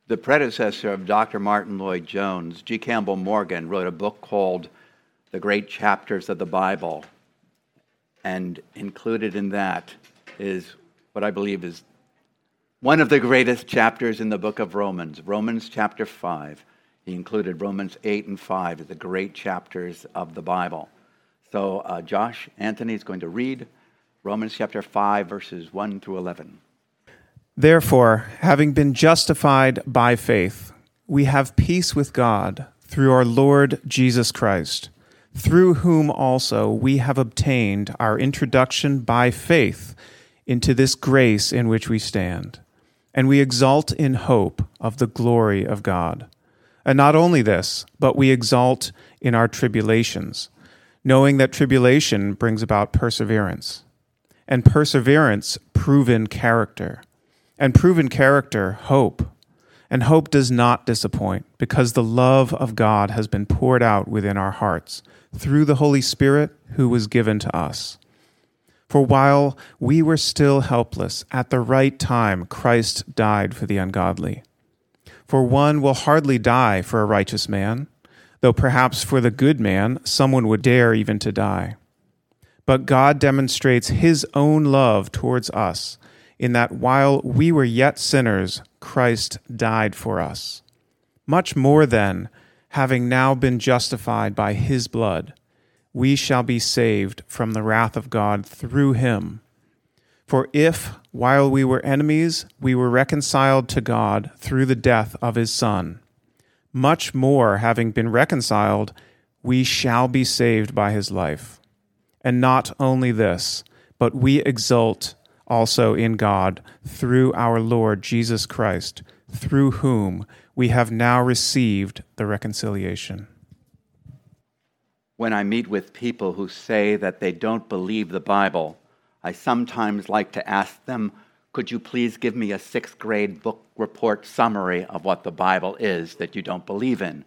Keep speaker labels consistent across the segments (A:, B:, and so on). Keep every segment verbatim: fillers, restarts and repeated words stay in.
A: The predecessor of Doctor Martin Lloyd-Jones, G. Campbell Morgan, wrote a book called The Great Chapters of the Bible. And included in that is what I believe is one of the greatest chapters in the book of Romans, Romans chapter five. He included Romans eight and five as the great chapters of the Bible. So uh, Josh Anthony is going to read Romans chapter five, verses one through eleven.
B: Therefore, having been justified by faith, we have peace with God through our Lord Jesus Christ, through whom also we have obtained our introduction by faith into this grace in which we stand. And we exult in hope of the glory of God. And not only this, but we exult in our tribulations, knowing that tribulation brings about perseverance, and perseverance, proven character, and proven character, hope. And hope does not disappoint, because the love of God has been poured out within our hearts through the Holy Spirit who was given to us. For while we were still helpless, at the right time Christ died for the ungodly. For one will hardly die for a righteous man, though perhaps for the good man someone would dare even to die. But God demonstrates his own love towards us, in that while we were yet sinners, Christ died for us. Much more then, having now been justified by his blood, we shall be saved from the wrath of God through him. For if, while we were enemies, we were reconciled to God through the death of his Son, much more, having been reconciled, we shall be saved by his life. And not only this, but we exult also in God through our Lord Jesus Christ, through whom we have now received the reconciliation.
A: When I meet with people who say that they don't believe the Bible, I sometimes like to ask them, could you please give me a sixth grade book report summary of what the Bible is that you don't believe in?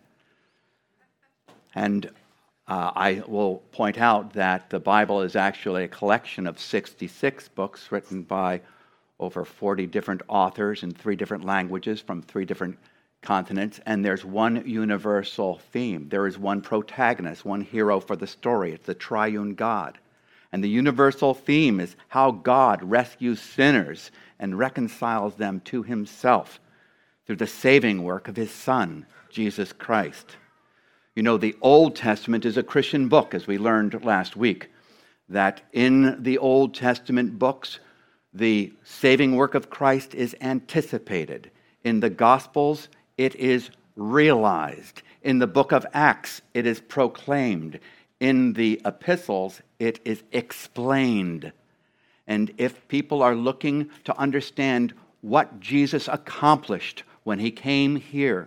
A: And uh, I will point out that the Bible is actually a collection of sixty-six books written by over forty different authors in three different languages from three different continents, and there's one universal theme. There is one protagonist, one hero for the story. It's the triune God. And the universal theme is how God rescues sinners and reconciles them to himself through the saving work of his Son, Jesus Christ. You know, the Old Testament is a Christian book, as we learned last week, that in the Old Testament books, the saving work of Christ is anticipated. In the Gospels, it is realized. In the book of Acts, it is proclaimed. In the epistles, it is explained. And if people are looking to understand what Jesus accomplished when he came here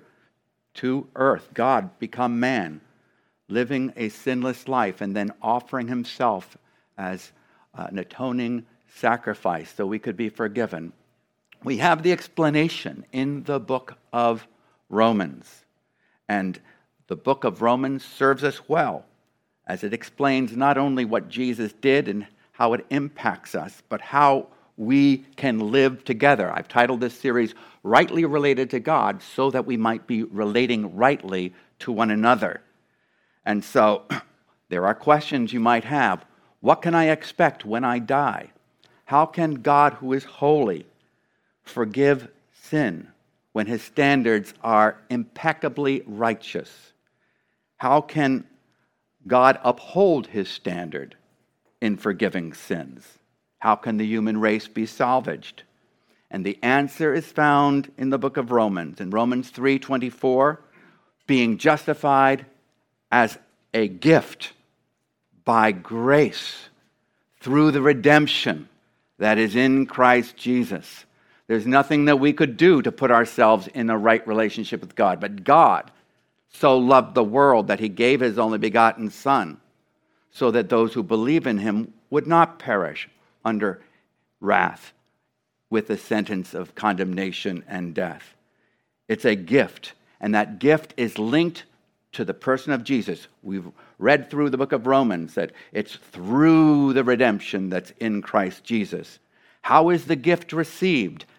A: to earth, God become man, living a sinless life, and then offering himself as an atoning sacrifice so we could be forgiven, we have the explanation in the book of Romans. And the book of Romans serves us well, as it explains not only what Jesus did and how it impacts us, but how we can live together. I've titled this series, Rightly Related to God, so that we might be relating rightly to one another. And so there are questions you might have. What can I expect when I die? How can God, who is holy, forgive sin when his standards are impeccably righteous? How can God uphold his standard in forgiving sins? How can the human race be salvaged? And the answer is found in the book of Romans. In Romans three twenty-four, being justified as a gift by grace through the redemption that is in Christ Jesus. There's nothing that we could do to put ourselves in a right relationship with God. But God so loved the world that he gave his only begotten Son, so that those who believe in him would not perish under wrath with the sentence of condemnation and death. It's a gift, and that gift is linked to the person of Jesus. We've read through the book of Romans that it's through the redemption that's in Christ Jesus. How is the gift received?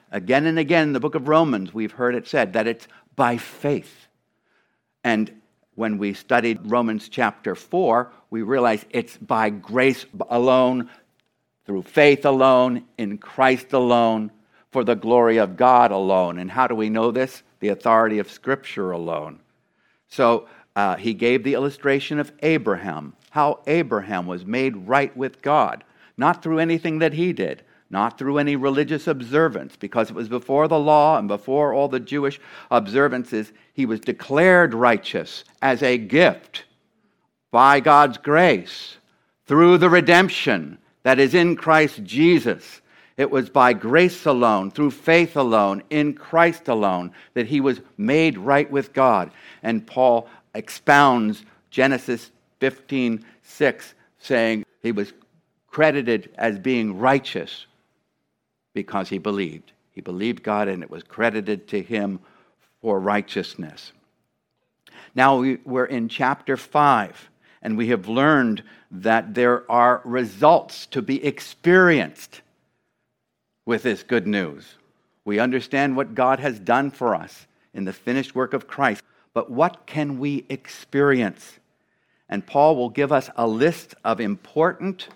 A: Again and again in the book of Romans, we've heard it said that it's by faith. And when we studied Romans chapter four, we realized it's by grace alone, through faith alone, in Christ alone, for the glory of God alone. And how do we know this? The authority of Scripture alone. So uh, he gave the illustration of Abraham, how Abraham was made right with God, not through anything that he did, not through any religious observance, because it was before the law and before all the Jewish observances. He was declared righteous as a gift by God's grace through the redemption that is in Christ Jesus. It was by grace alone, through faith alone, in Christ alone, that he was made right with God. And Paul expounds Genesis fifteen six, saying he was credited as being righteous because he believed. He believed God, and it was credited to him for righteousness. Now we, we're in chapter five, and we have learned that there are results to be experienced with this good news. We understand what God has done for us in the finished work of Christ, but what can we experience? And Paul will give us a list of important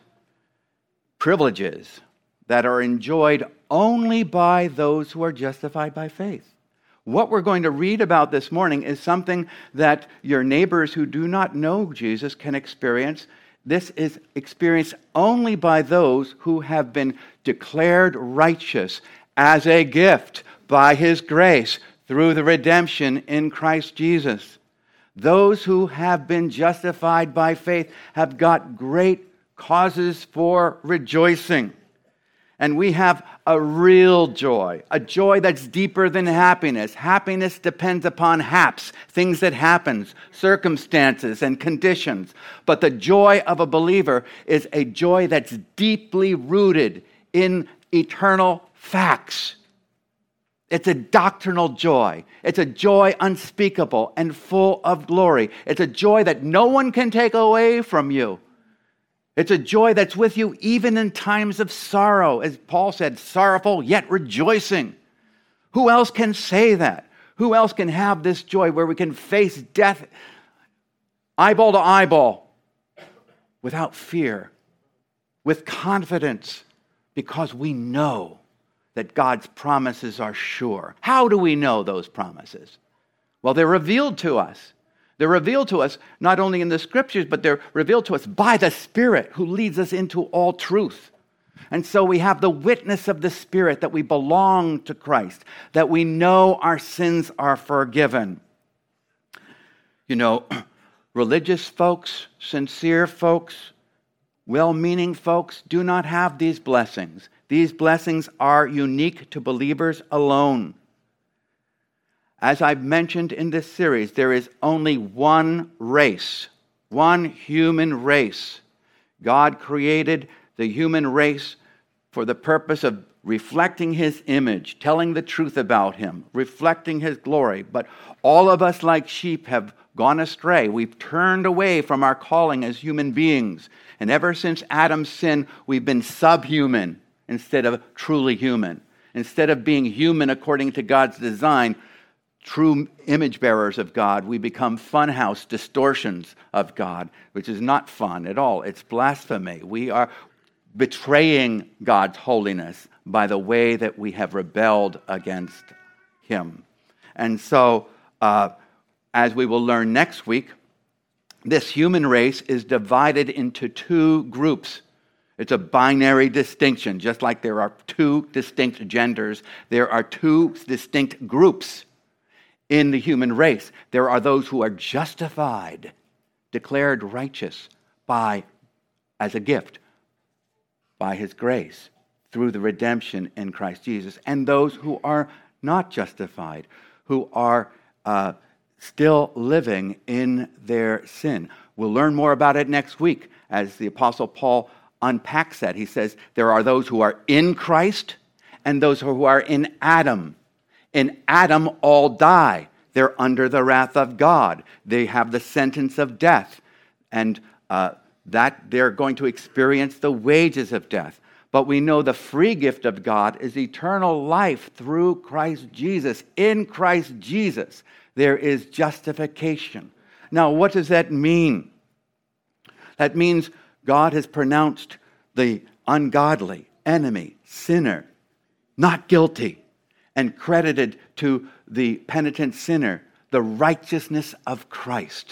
A: privileges that are enjoyed only by those who are justified by faith. What we're going to read about this morning is something that your neighbors who do not know Jesus can experience. This is experienced only by those who have been declared righteous as a gift by his grace through the redemption in Christ Jesus. Those who have been justified by faith have got great causes for rejoicing. And we have a real joy, a joy that's deeper than happiness. Happiness depends upon haps, things that happen, circumstances and conditions. But the joy of a believer is a joy that's deeply rooted in eternal facts. It's a doctrinal joy. It's a joy unspeakable and full of glory. It's a joy that no one can take away from you. It's a joy that's with you even in times of sorrow. As Paul said, sorrowful yet rejoicing. Who else can say that? Who else can have this joy where we can face death eyeball to eyeball without fear, with confidence, because we know that God's promises are sure. How do we know those promises? Well, they're revealed to us. They're revealed to us not only in the Scriptures, but they're revealed to us by the Spirit who leads us into all truth. And so we have the witness of the Spirit that we belong to Christ, that we know our sins are forgiven. You know, religious folks, sincere folks, well-meaning folks do not have these blessings. These blessings are unique to believers alone. As I've mentioned in this series, there is only one race, one human race. God created the human race for the purpose of reflecting his image, telling the truth about him, reflecting his glory. But all of us, like sheep, have gone astray. We've turned away from our calling as human beings. And ever since Adam's sin, we've been subhuman instead of truly human. Instead of being human according to God's design, true image bearers of God, we become funhouse distortions of God, which is not fun at all. It's blasphemy. We are betraying God's holiness by the way that we have rebelled against him. And so, uh, as we will learn next week, this human race is divided into two groups. It's a binary distinction. Just like there are two distinct genders, there are two distinct groups in the human race. There are those who are justified, declared righteous by, as a gift, by his grace, through the redemption in Christ Jesus, and those who are not justified, who are uh, still living in their sin. We'll learn more about it next week as the Apostle Paul unpacks that. He says there are those who are in Christ and those who are in Adam. In Adam, all die. They're under the wrath of God. They have the sentence of death. And uh, that they're going to experience the wages of death. But we know the free gift of God is eternal life through Christ Jesus. In Christ Jesus, there is justification. Now, what does that mean? That means God has pronounced the ungodly, enemy, sinner, not guilty, and credited to the penitent sinner the righteousness of Christ.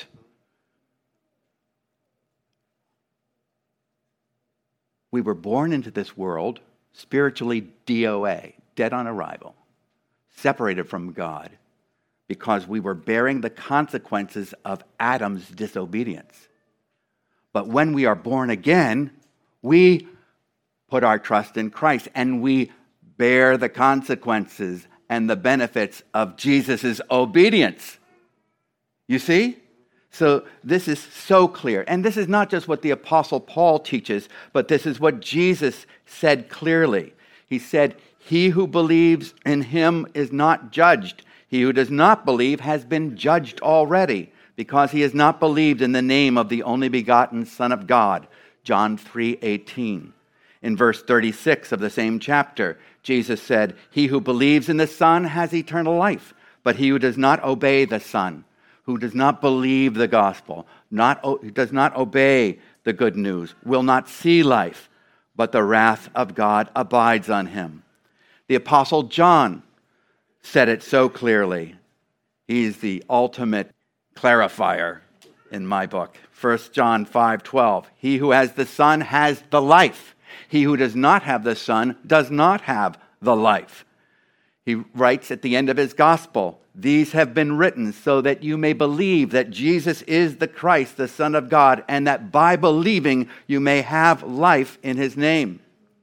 A: We were born into this world spiritually D O A, dead on arrival, separated from God, because we were bearing the consequences of Adam's disobedience. But when we are born again, we put our trust in Christ, and we bear the consequences and the benefits of Jesus' obedience. You see? So this is so clear. And this is not just what the Apostle Paul teaches, but this is what Jesus said clearly. He said, "He who believes in him is not judged. He who does not believe has been judged already, because he has not believed in the name of the only begotten Son of God." John three eighteen. In verse thirty-six of the same chapter, Jesus said, "He who believes in the Son has eternal life, but he who does not obey the Son, who does not believe the gospel, not who does not obey the good news, will not see life, but the wrath of God abides on him." The Apostle John said it so clearly. He's the ultimate clarifier in my book. First John five twelve. "He who has the Son has the life. He who does not have the Son does not have the life." He writes at the end of his gospel, "These have been written so that you may believe that Jesus is the Christ, the Son of God, and that by believing you may have life in his name."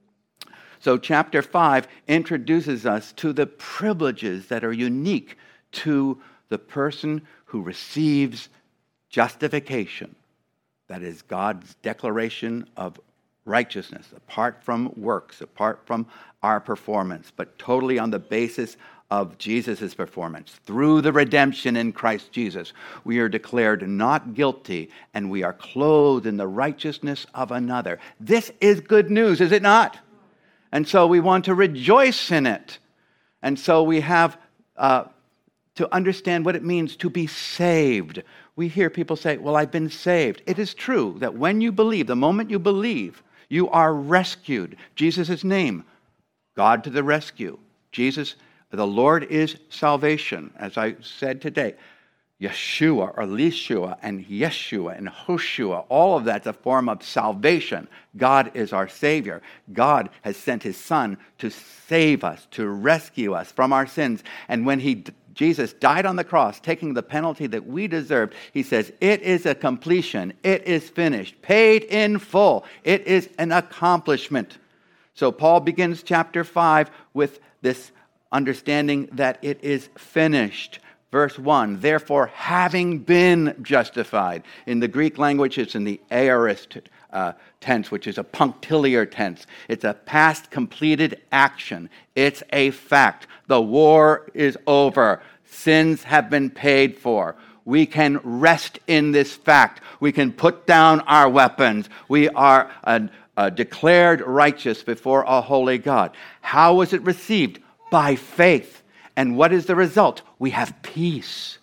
A: So chapter five introduces us to the privileges that are unique to the person who receives justification. That is God's declaration of righteousness, apart from works, apart from our performance, but totally on the basis of Jesus' performance. Through the redemption in Christ Jesus, we are declared not guilty, and we are clothed in the righteousness of another. This is good news, is it not? And so we want to rejoice in it. And so we have uh, to understand what it means to be saved. We hear people say, "Well, I've been saved." It is true that when you believe, the moment you believe, you are rescued. Jesus' name, God to the rescue. Jesus, the Lord is salvation. As I said today, Yeshua or Lishua and Yeshua and Hoshua, all of that's a form of salvation. God is our Savior. God has sent his Son to save us, to rescue us from our sins. And when he Jesus died on the cross, taking the penalty that we deserved, he says, "It is a completion. It is finished, paid in full. It is an accomplishment." So Paul begins chapter five with this understanding that it is finished. Verse one, "Therefore, having been justified." In the Greek language, it's in the aorist uh, tense, which is a punctiliar tense. It's a past completed action. It's a fact. The war is over. Sins have been paid for. We can rest in this fact. We can put down our weapons. We are uh, uh, declared righteous before a holy God. How was it received? By faith. And what is the result? We have peace.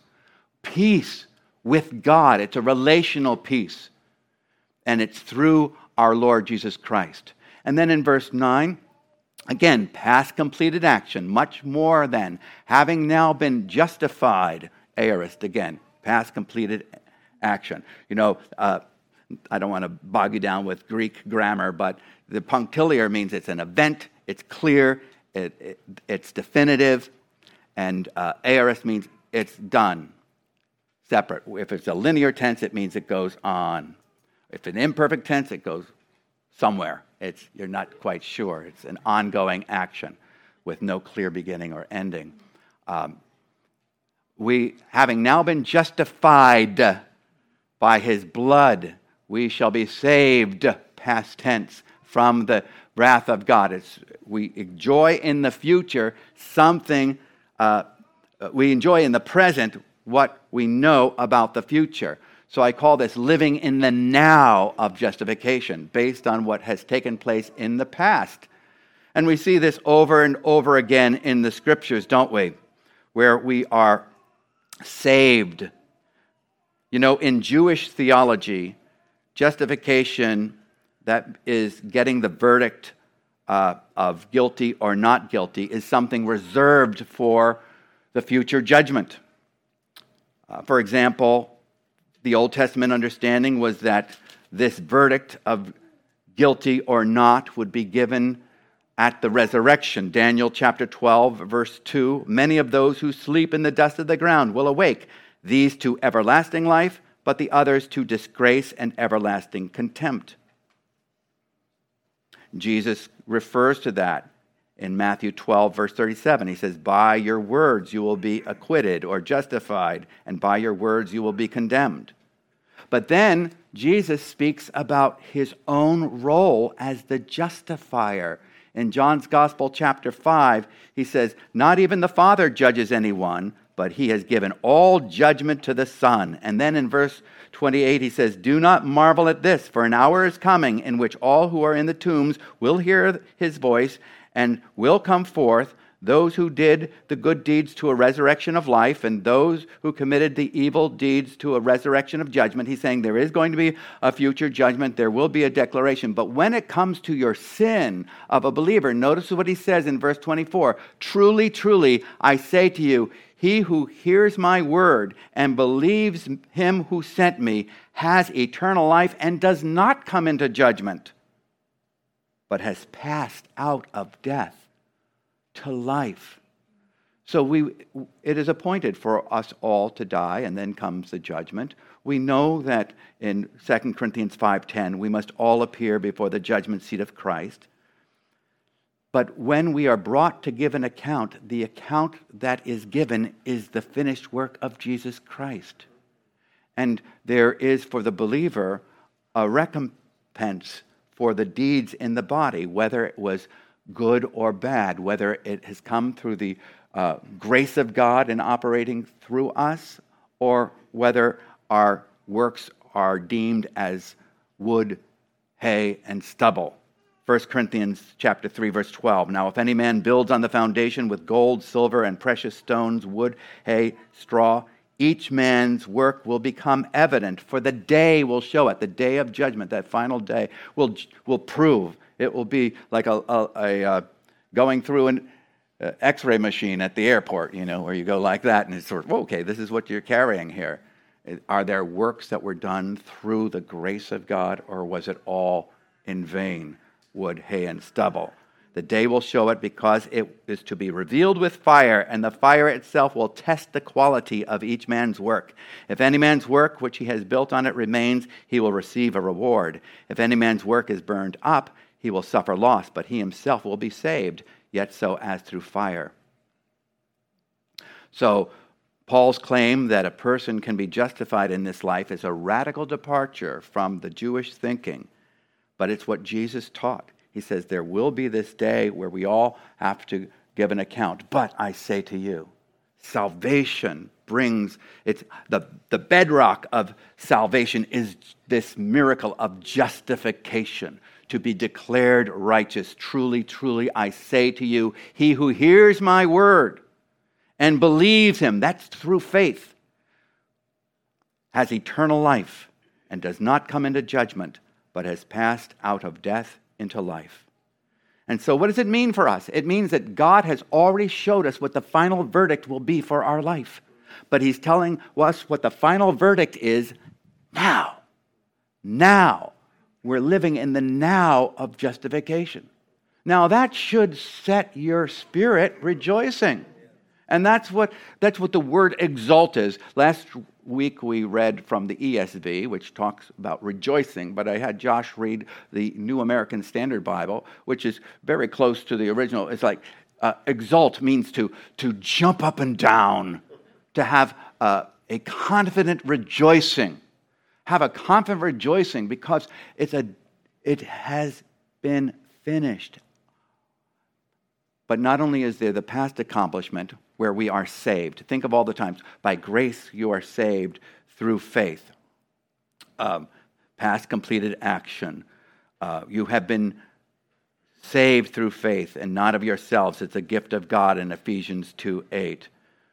A: Peace with God. It's a relational peace. And it's through our Lord Jesus Christ. And then in verse nine, again, past completed action, much more than having now been justified. Aorist again, past completed action. You know, uh, I don't want to bog you down with Greek grammar, but the punctiliar means it's an event, it's clear, it, it, it's definitive, and uh, aorist means it's done, separate. If it's a linear tense, it means it goes on. If it's an imperfect tense, it goes somewhere. It's, you're not quite sure. It's an ongoing action with no clear beginning or ending. Um, we, having now been justified by his blood, we shall be saved, past tense, from the wrath of God. It's, we enjoy in the future something, uh, we enjoy in the present what we know about the future. So I call this living in the now of justification, based on what has taken place in the past. And we see this over and over again in the scriptures, don't we? Where we are saved. You know, in Jewish theology, justification, that is getting the verdict uh, of guilty or not guilty, is something reserved for the future judgment. Uh, for example, the Old Testament understanding was that this verdict of guilty or not would be given at the resurrection. Daniel chapter twelve, verse two, many of those who sleep in the dust of the ground will awake, these to everlasting life, but the others to disgrace and everlasting contempt. Jesus refers to that in Matthew twelve, verse thirty-seven. He says, by your words you will be acquitted or justified, and by your words you will be condemned. But then Jesus speaks about his own role as the justifier. In John's Gospel, chapter five, he says, not even the Father judges anyone, but he has given all judgment to the Son. And then in verse twenty-eight, he says, do not marvel at this, for an hour is coming in which all who are in the tombs will hear his voice and will come forth, those who did the good deeds to a resurrection of life, and those who committed the evil deeds to a resurrection of judgment. He's saying there is going to be a future judgment. There will be a declaration. But when it comes to your sin of a believer, notice what he says in verse twenty-four. Truly, truly, I say to you, he who hears my word and believes him who sent me has eternal life and does not come into judgment, but has passed out of death to life. So we, it is appointed for us all to die, and then comes the judgment. We know that in Second Corinthians five ten, we must all appear before the judgment seat of Christ. But when we are brought to give an account, the account that is given is the finished work of Jesus Christ. And there is for the believer a recompense for the deeds in the body, whether it was good or bad, whether it has come through the uh, grace of God in operating through us, or whether our works are deemed as wood, hay, and stubble. First Corinthians chapter three, verse twelve. Now, if any man builds on the foundation with gold, silver, and precious stones, wood, hay, straw, each man's work will become evident, for the day will show it. The day of judgment, that final day, will, will prove. It will be like a, a, a uh, going through an uh, X-ray machine at the airport, you know, where you go like that, and it's sort of, okay, this is what you're carrying here. Are there works that were done through the grace of God, or was it all in vain? Wood, hay, and stubble. The day will show it, because it is to be revealed with fire, and the fire itself will test the quality of each man's work. If any man's work which he has built on it remains, he will receive a reward. If any man's work is burned up, he will suffer loss, but he himself will be saved, yet so as through fire. So, Paul's claim that a person can be justified in this life is a radical departure from the Jewish thinking, but it's what Jesus taught. He says there will be this day where we all have to give an account. But I say to you, salvation brings, it's the, the bedrock of salvation is this miracle of justification, to be declared righteous. Truly, truly, I say to you, he who hears my word and believes him, that's through faith, has eternal life and does not come into judgment, but has passed out of death into life. And so what does it mean for us? It means that God has already showed us what the final verdict will be for our life. But he's telling us what the final verdict is now. Now. We're living in the now of justification. Now that should set your spirit rejoicing. And that's what that's what the word exult is. Last week we read from the E S V, which talks about rejoicing, but I had Josh read the New American Standard Bible, which is very close to the original. It's like uh, exult means to, to jump up and down, to have uh, a confident rejoicing. Have a confident rejoicing because it's a it has been finished. But not only is there the past accomplishment where we are saved. Think of all the times. By grace you are saved through faith. um, past completed action. Uh, you have been saved through faith and not of yourselves. It's a gift of God in Ephesians two eight.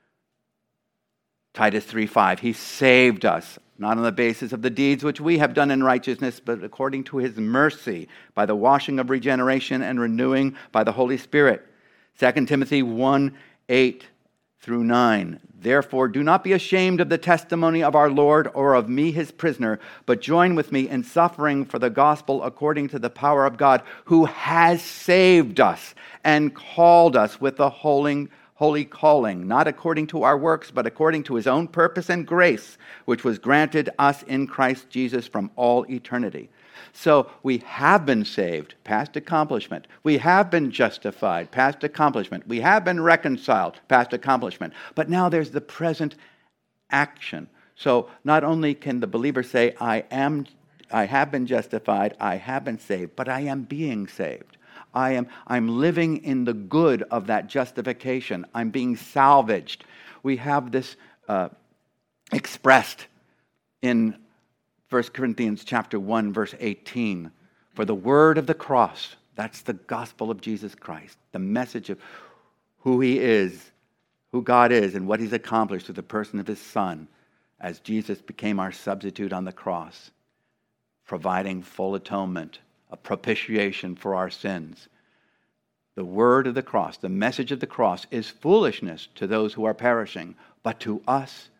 A: Titus three five. He saved us, not on the basis of the deeds which we have done in righteousness, but according to his mercy, by the washing of regeneration and renewing by the Holy Spirit. Second Timothy one eight through nine. Therefore, do not be ashamed of the testimony of our Lord or of me, his prisoner, but join with me in suffering for the gospel according to the power of God, who has saved us and called us with the holy, holy calling, not according to our works, but according to his own purpose and grace, which was granted us in Christ Jesus from all eternity. So we have been saved, past accomplishment. We have been justified, past accomplishment. We have been reconciled, past accomplishment. But now there's the present action. So not only can the believer say, I am, I have been justified, I have been saved, but I am being saved. I am I'm living in the good of that justification. I'm being salvaged. We have this uh, expressed in First Corinthians chapter one, verse eighteen. For the word of the cross, that's the gospel of Jesus Christ, the message of who he is, who God is, and what he's accomplished through the person of his Son, as Jesus became our substitute on the cross, providing full atonement, a propitiation for our sins. The word of the cross, the message of the cross, is foolishness to those who are perishing, but to us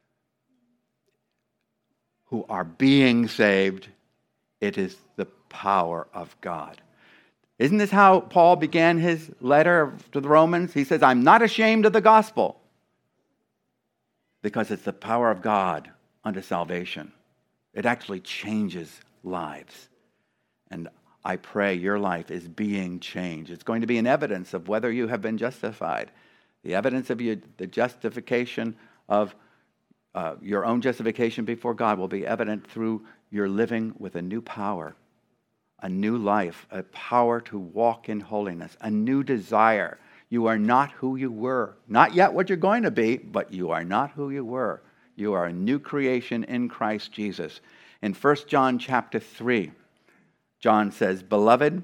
A: who are being saved, it is the power of God. Isn't this how Paul began his letter to the Romans? He says, I'm not ashamed of the gospel, because it's the power of God unto salvation. It actually changes lives. And I pray your life is being changed. It's going to be an evidence of whether you have been justified. The evidence of your, the justification of Uh, your own justification before God will be evident through your living with a new power, a new life, a power to walk in holiness, a new desire. You are not who you were. Not yet what you're going to be, but you are not who you were. You are a new creation in Christ Jesus. In First John chapter three, John says, Beloved,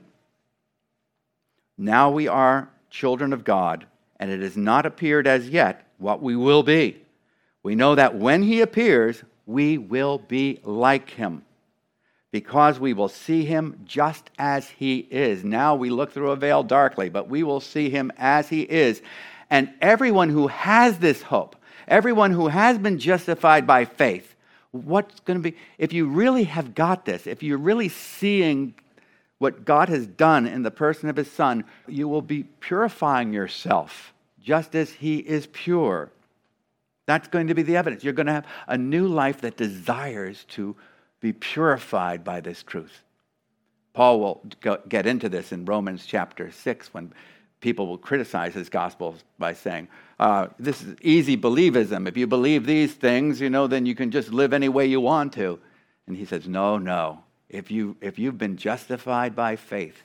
A: now we are children of God, and it has not appeared as yet what we will be. We know that when he appears, we will be like him, because we will see him just as he is. Now we look through a veil darkly, but we will see him as he is. And everyone who has this hope, everyone who has been justified by faith, what's going to be, if you really have got this, if you're really seeing what God has done in the person of his Son, you will be purifying yourself just as he is pure. That's going to be the evidence. You're going to have a new life that desires to be purified by this truth. Paul will go, get into this in Romans chapter six when people will criticize his gospel by saying, uh, this is easy believism. If you believe these things, you know, then you can just live any way you want to. And he says, no, no. If, you, if you've been justified by faith,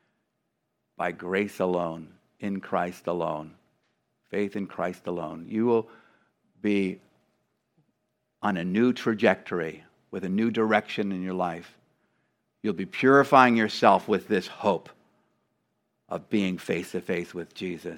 A: by grace alone, in Christ alone, faith in Christ alone, you will be on a new trajectory with a new direction in your life. You'll be purifying yourself with this hope of being face to face with Jesus.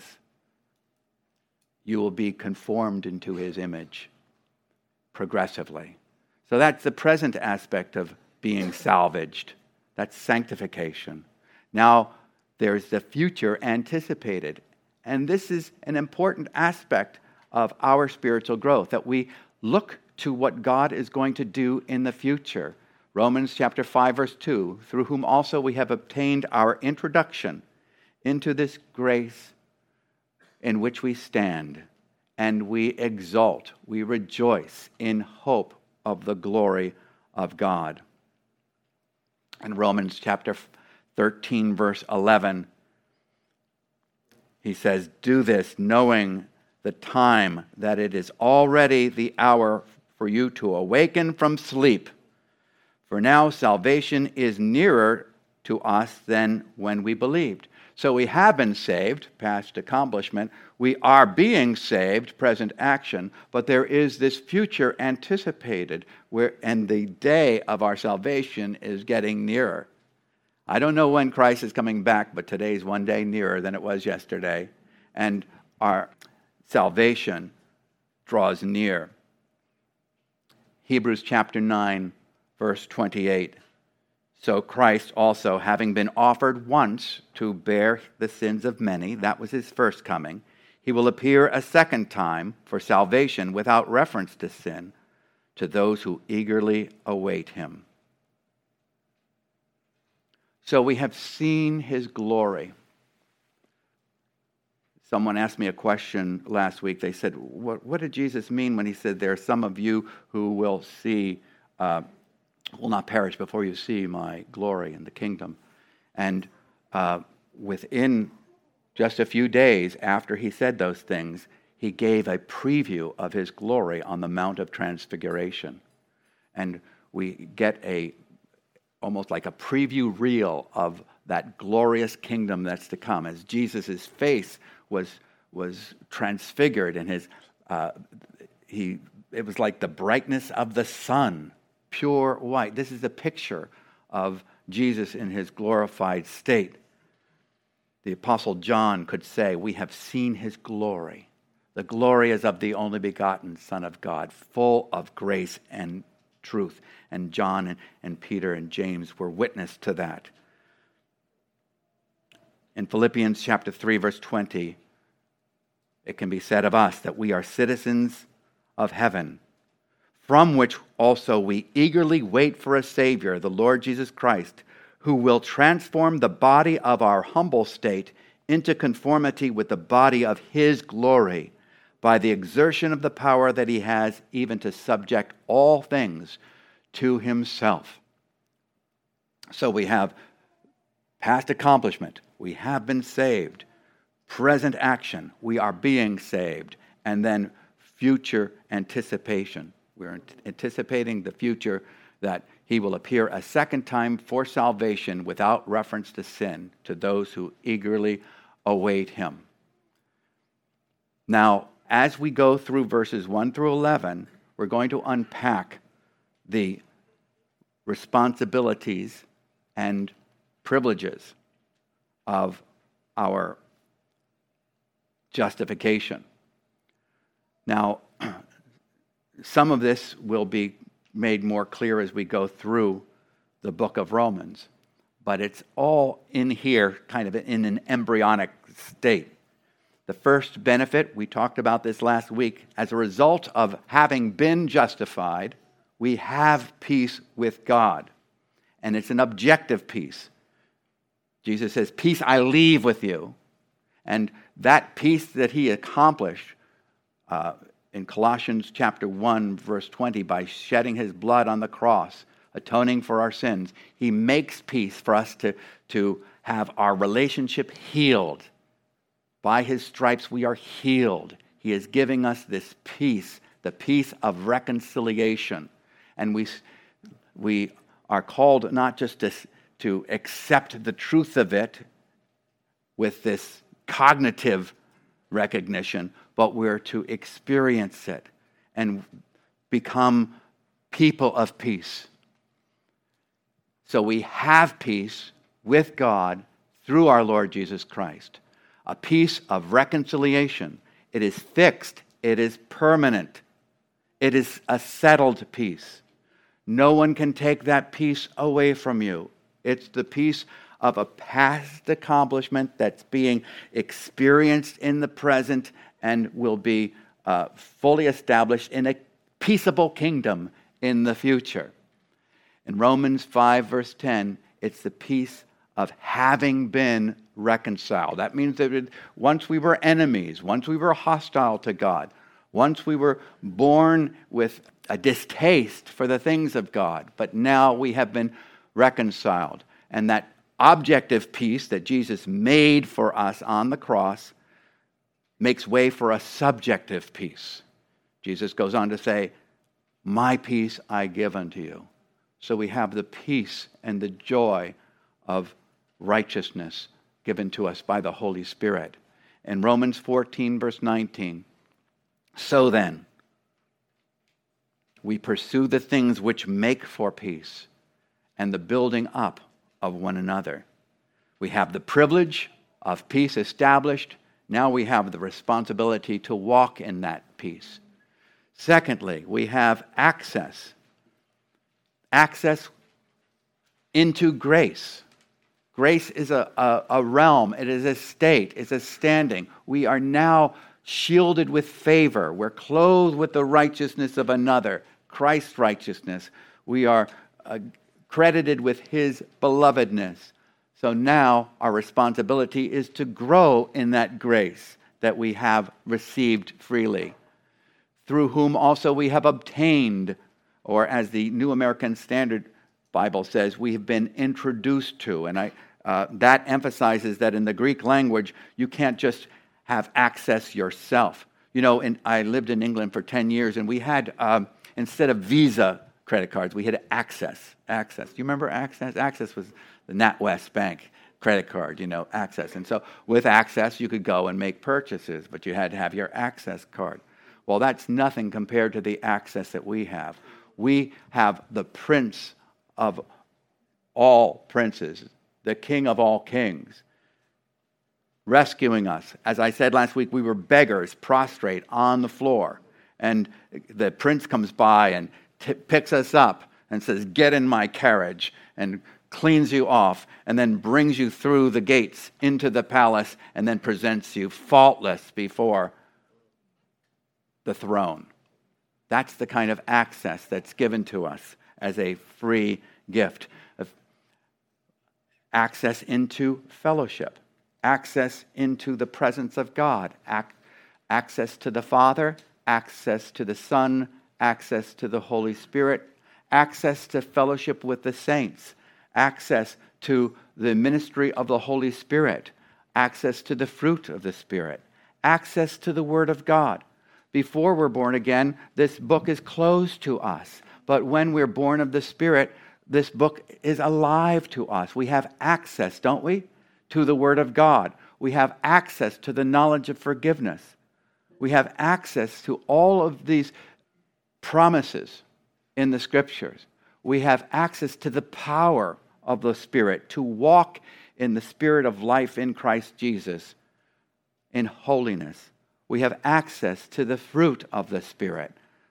A: You will be conformed into his image progressively. So that's the present aspect of being salvaged. That's sanctification. Now there's the future anticipated. And this is an important aspect of our spiritual growth, that we look to what God is going to do in the future. Romans chapter five, verse two, through whom also we have obtained our introduction into this grace in which we stand, and we exult, we rejoice in hope of the glory of God. In Romans chapter thirteen, verse eleven, he says, do this knowing the time that it is already the hour for you to awaken from sleep. For now salvation is nearer to us than when we believed. So we have been saved, past accomplishment. We are being saved, present action. But there is this future anticipated, where, and the day of our salvation is getting nearer. I don't know when Christ is coming back, but today's one day nearer than it was yesterday. And our salvation draws near. Hebrews chapter nine, verse twenty-eight. So Christ also, having been offered once to bear the sins of many, that was his first coming, he will appear a second time for salvation without reference to sin to those who eagerly await him. So we have seen his glory. Someone asked me a question last week. They said, what, what did Jesus mean when he said, there are some of you who will see uh, will not perish before you see my glory in the kingdom. And uh, within just a few days after he said those things, he gave a preview of his glory on the Mount of Transfiguration. And we get a almost like a preview reel of that glorious kingdom that's to come. As Jesus' face was was transfigured, and his uh, he it was like the brightness of the sun, pure white. This is a picture of Jesus in his glorified state. The Apostle John could say, we have seen his glory. The glory is of the only begotten Son of God, full of grace and truth. And John and, and Peter and James were witness to that. In Philippians chapter three, verse twenty, it can be said of us that we are citizens of heaven, from which also we eagerly wait for a Savior, the Lord Jesus Christ, who will transform the body of our humble state into conformity with the body of his glory, by the exertion of the power that he has even to subject all things to himself. So we have past accomplishment. We have been saved. Present action. We are being saved. And then future anticipation. We're anticipating the future that he will appear a second time for salvation without reference to sin to those who eagerly await him. Now, as we go through verses one through eleven, we're going to unpack the responsibilities and privileges of our justification. Now, some of this will be made more clear as we go through the book of Romans, but it's all in here kind of in an embryonic state. The first benefit, we talked about this last week, as a result of having been justified, we have peace with God. And it's an objective peace. Jesus says, peace I leave with you. And that peace that he accomplished uh, in Colossians chapter one, verse twenty, by shedding his blood on the cross, atoning for our sins, he makes peace for us to, to have our relationship healed. By his stripes we are healed. He is giving us this peace, the peace of reconciliation. And we, we are called not just to, to accept the truth of it with this cognitive recognition, but we're to experience it and become people of peace. So we have peace with God through our Lord Jesus Christ. A peace of reconciliation. It is fixed. It is permanent. It is a settled peace. No one can take that peace away from you. It's the peace of a past accomplishment that's being experienced in the present and will be uh, fully established in a peaceable kingdom in the future. In Romans five, verse ten, it's the peace of having been reconciled. That means that it, once we were enemies, once we were hostile to God, once we were born with a distaste for the things of God, but now we have been reconciled. And that objective peace that Jesus made for us on the cross makes way for a subjective peace. Jesus goes on to say, my peace I give unto you. So we have the peace and the joy of righteousness given to us by the Holy Spirit. In Romans fourteen, verse nineteen, so then, we pursue the things which make for peace and the building up of one another. We have the privilege of peace established. Now we have the responsibility to walk in that peace. Secondly, we have access. Access into grace. Grace is a, a, a realm. It is a state. It's a standing. We are now shielded with favor. We're clothed with the righteousness of another, Christ's righteousness. We are uh, credited with his belovedness. So now our responsibility is to grow in that grace that we have received freely, through whom also we have obtained, or as the New American Standard Bible says, we have been introduced to. And I, uh, that emphasizes that in the Greek language, you can't just have access yourself. You know, and I lived in England for ten years, and we had, um, instead of Visa credit cards, we had Access. Access. Do you remember Access? Access was the NatWest Bank credit card, you know, Access. And so with Access, you could go and make purchases, but you had to have your Access card. Well, that's nothing compared to the access that we have. We have the Prince of all princes, the King of all kings, rescuing us. As I said last week, we were beggars, prostrate on the floor. And the prince comes by and t- picks us up and says, "Get in my carriage," and cleans you off, and then brings you through the gates into the palace, and then presents you faultless before the throne. That's the kind of access that's given to us as a free gift. Of access into fellowship, access into the presence of God, ac- access to the Father, access to the Son, access to the Holy Spirit, access to fellowship with the saints, access to the ministry of the Holy Spirit, access to the fruit of the Spirit, access to the Word of God. Before we're born again, this book is closed to us. But when we're born of the Spirit, this book is alive to us. We have access, don't we, to the Word of God. We have access to the knowledge of forgiveness. We have access to all of these promises in the Scriptures. We have access to the power of the Spirit to walk in the Spirit of life in Christ Jesus in holiness. We have access to the fruit of the Spirit.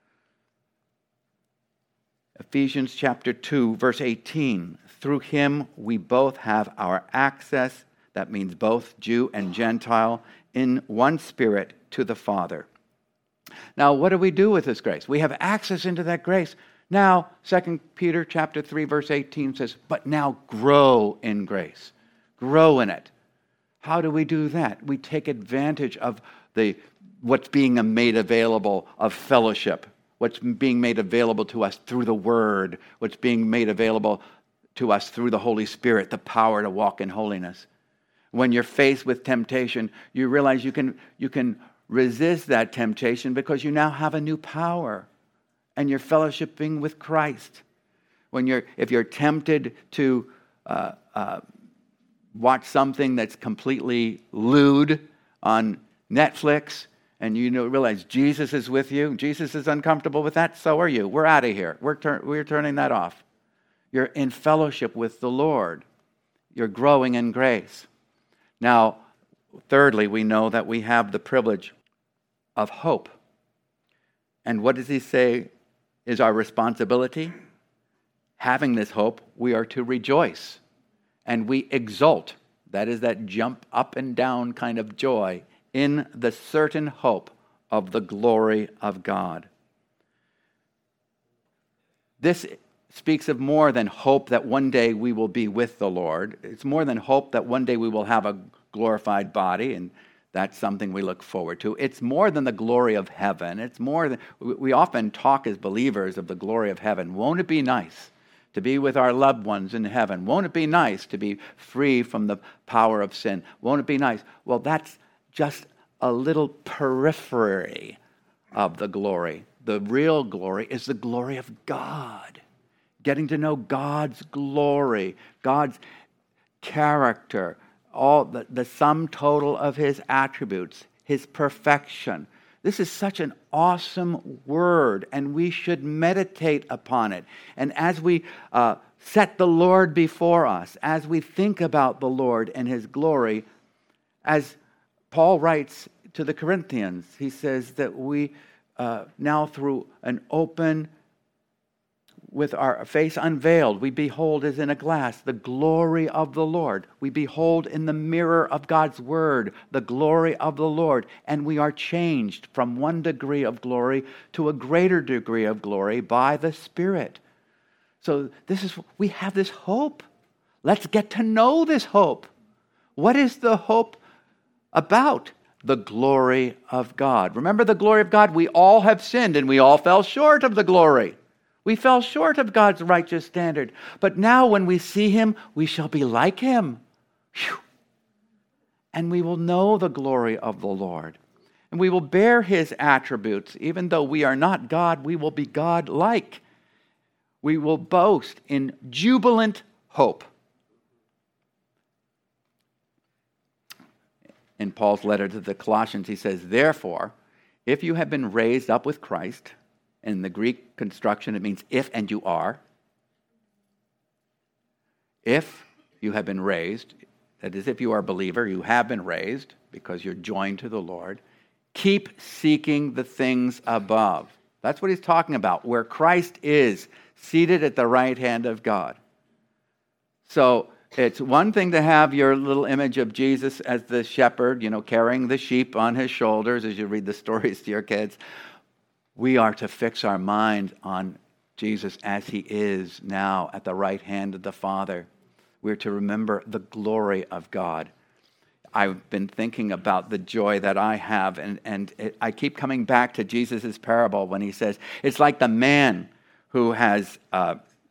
A: Ephesians chapter two, verse eighteen. Through him we both have our access, that means both Jew and Gentile, in one Spirit to the Father. Now, what do we do with this grace? We have access into that grace. Now, Second Peter chapter three, verse eighteen says, but now grow in grace. Grow in it. How do we do that? We take advantage of the what's being made available of fellowship, what's being made available to us through the Word, what's being made available to us through the Holy Spirit, the power to walk in holiness. When you're faced with temptation, you realize you can, you can resist that temptation because you now have a new power and you're fellowshipping with Christ. When you're, if you're tempted to uh, uh, watch something that's completely lewd on Netflix, and you know, realize Jesus is with you, Jesus is uncomfortable with that, so are you. We're out of here. We're, tur- we're turning that off. You're in fellowship with the Lord. You're growing in grace. Now, thirdly, we know that we have the privilege of hope. And what does he say is our responsibility? Having this hope, we are to rejoice. And we exult. That is that jump up and down kind of joy in the certain hope of the glory of God. This speaks of more than hope that one day we will be with the Lord. It's more than hope that one day we will have a glorified body, and that's something we look forward to. It's more than the glory of heaven. It's more than, we often talk as believers of the glory of heaven. Won't it be nice to be with our loved ones in heaven? Won't it be nice to be free from the power of sin? Won't it be nice? Well, that's just a little periphery of the glory. The real glory is the glory of God. Getting to know God's glory, God's character, all the, the sum total of his attributes, his perfection. This is such an awesome word, and we should meditate upon it. And as we uh, set the Lord before us, as we think about the Lord and his glory, as Paul writes to the Corinthians, he says that we uh, now through an open, with our face unveiled, we behold as in a glass the glory of the Lord. We behold in the mirror of God's word the glory of the Lord, and we are changed from one degree of glory to a greater degree of glory by the Spirit. So this is, we have this hope. Let's get to know this hope. What is the hope about? The glory of God. Remember the glory of God? We all have sinned and we all fell short of the glory. We fell short of God's righteous standard. But now when we see him, we shall be like him. Whew. And we will know the glory of the Lord. And we will bear his attributes. Even though we are not God, we will be God-like. We will boast in jubilant hope. In Paul's letter to the Colossians, he says, therefore, if you have been raised up with Christ, in the Greek construction, it means if and you are. If you have been raised, that is, if you are a believer, you have been raised because you're joined to the Lord, keep seeking the things above. That's what he's talking about, where Christ is seated at the right hand of God. So it's one thing to have your little image of Jesus as the shepherd, you know, carrying the sheep on his shoulders as you read the stories to your kids. We are to fix our mind on Jesus as he is now at the right hand of the Father. We're to remember the glory of God. I've been thinking about the joy that I have, and, and it, I keep coming back to Jesus' parable when he says, it's like the man who has uh,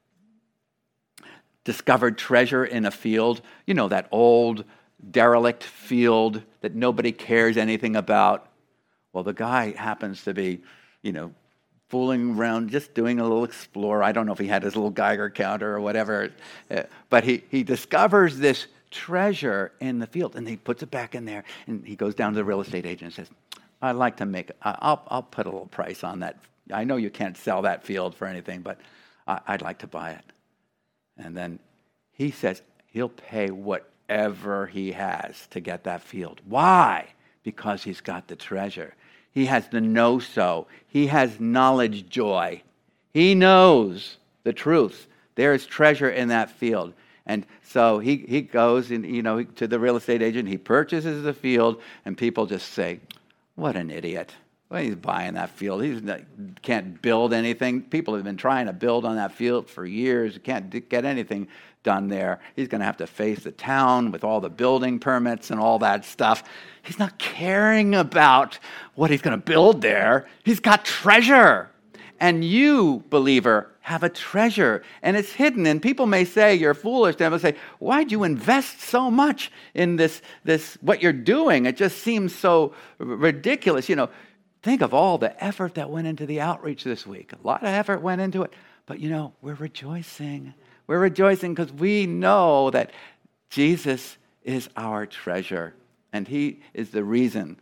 A: discovered treasure in a field, you know, that old derelict field that nobody cares anything about. Well, the guy happens to be, you know, fooling around, just doing a little explore. I don't know if he had his little Geiger counter or whatever, uh, but he, he discovers this treasure in the field, and he puts it back in there, and he goes down to the real estate agent and says, I'd like to make, I'll, I'll put a little price on that. I know you can't sell that field for anything, but I, I'd like to buy it. And then he says he'll pay whatever he has to get that field. Why? Because he's got the treasure. He has the know-so. He has knowledge joy. He knows the truth. There is treasure in that field. And so he, he goes and, you know, to the real estate agent. He purchases the field, and people just say, what an idiot. Well, he's buying that field. He can't build anything. People have been trying to build on that field for years. Can't get anything done there. He's going to have to face the town with all the building permits and all that stuff. He's not caring about what he's going to build there. He's got treasure. And you, believer, have a treasure, and it's hidden. And people may say you're foolish. They will say, why'd you invest so much in this, this, what you're doing? It just seems so ridiculous. You know, think of all the effort that went into the outreach this week. A lot of effort went into it. But, you know, we're rejoicing. We're rejoicing because we know that Jesus is our treasure, and he is the reason.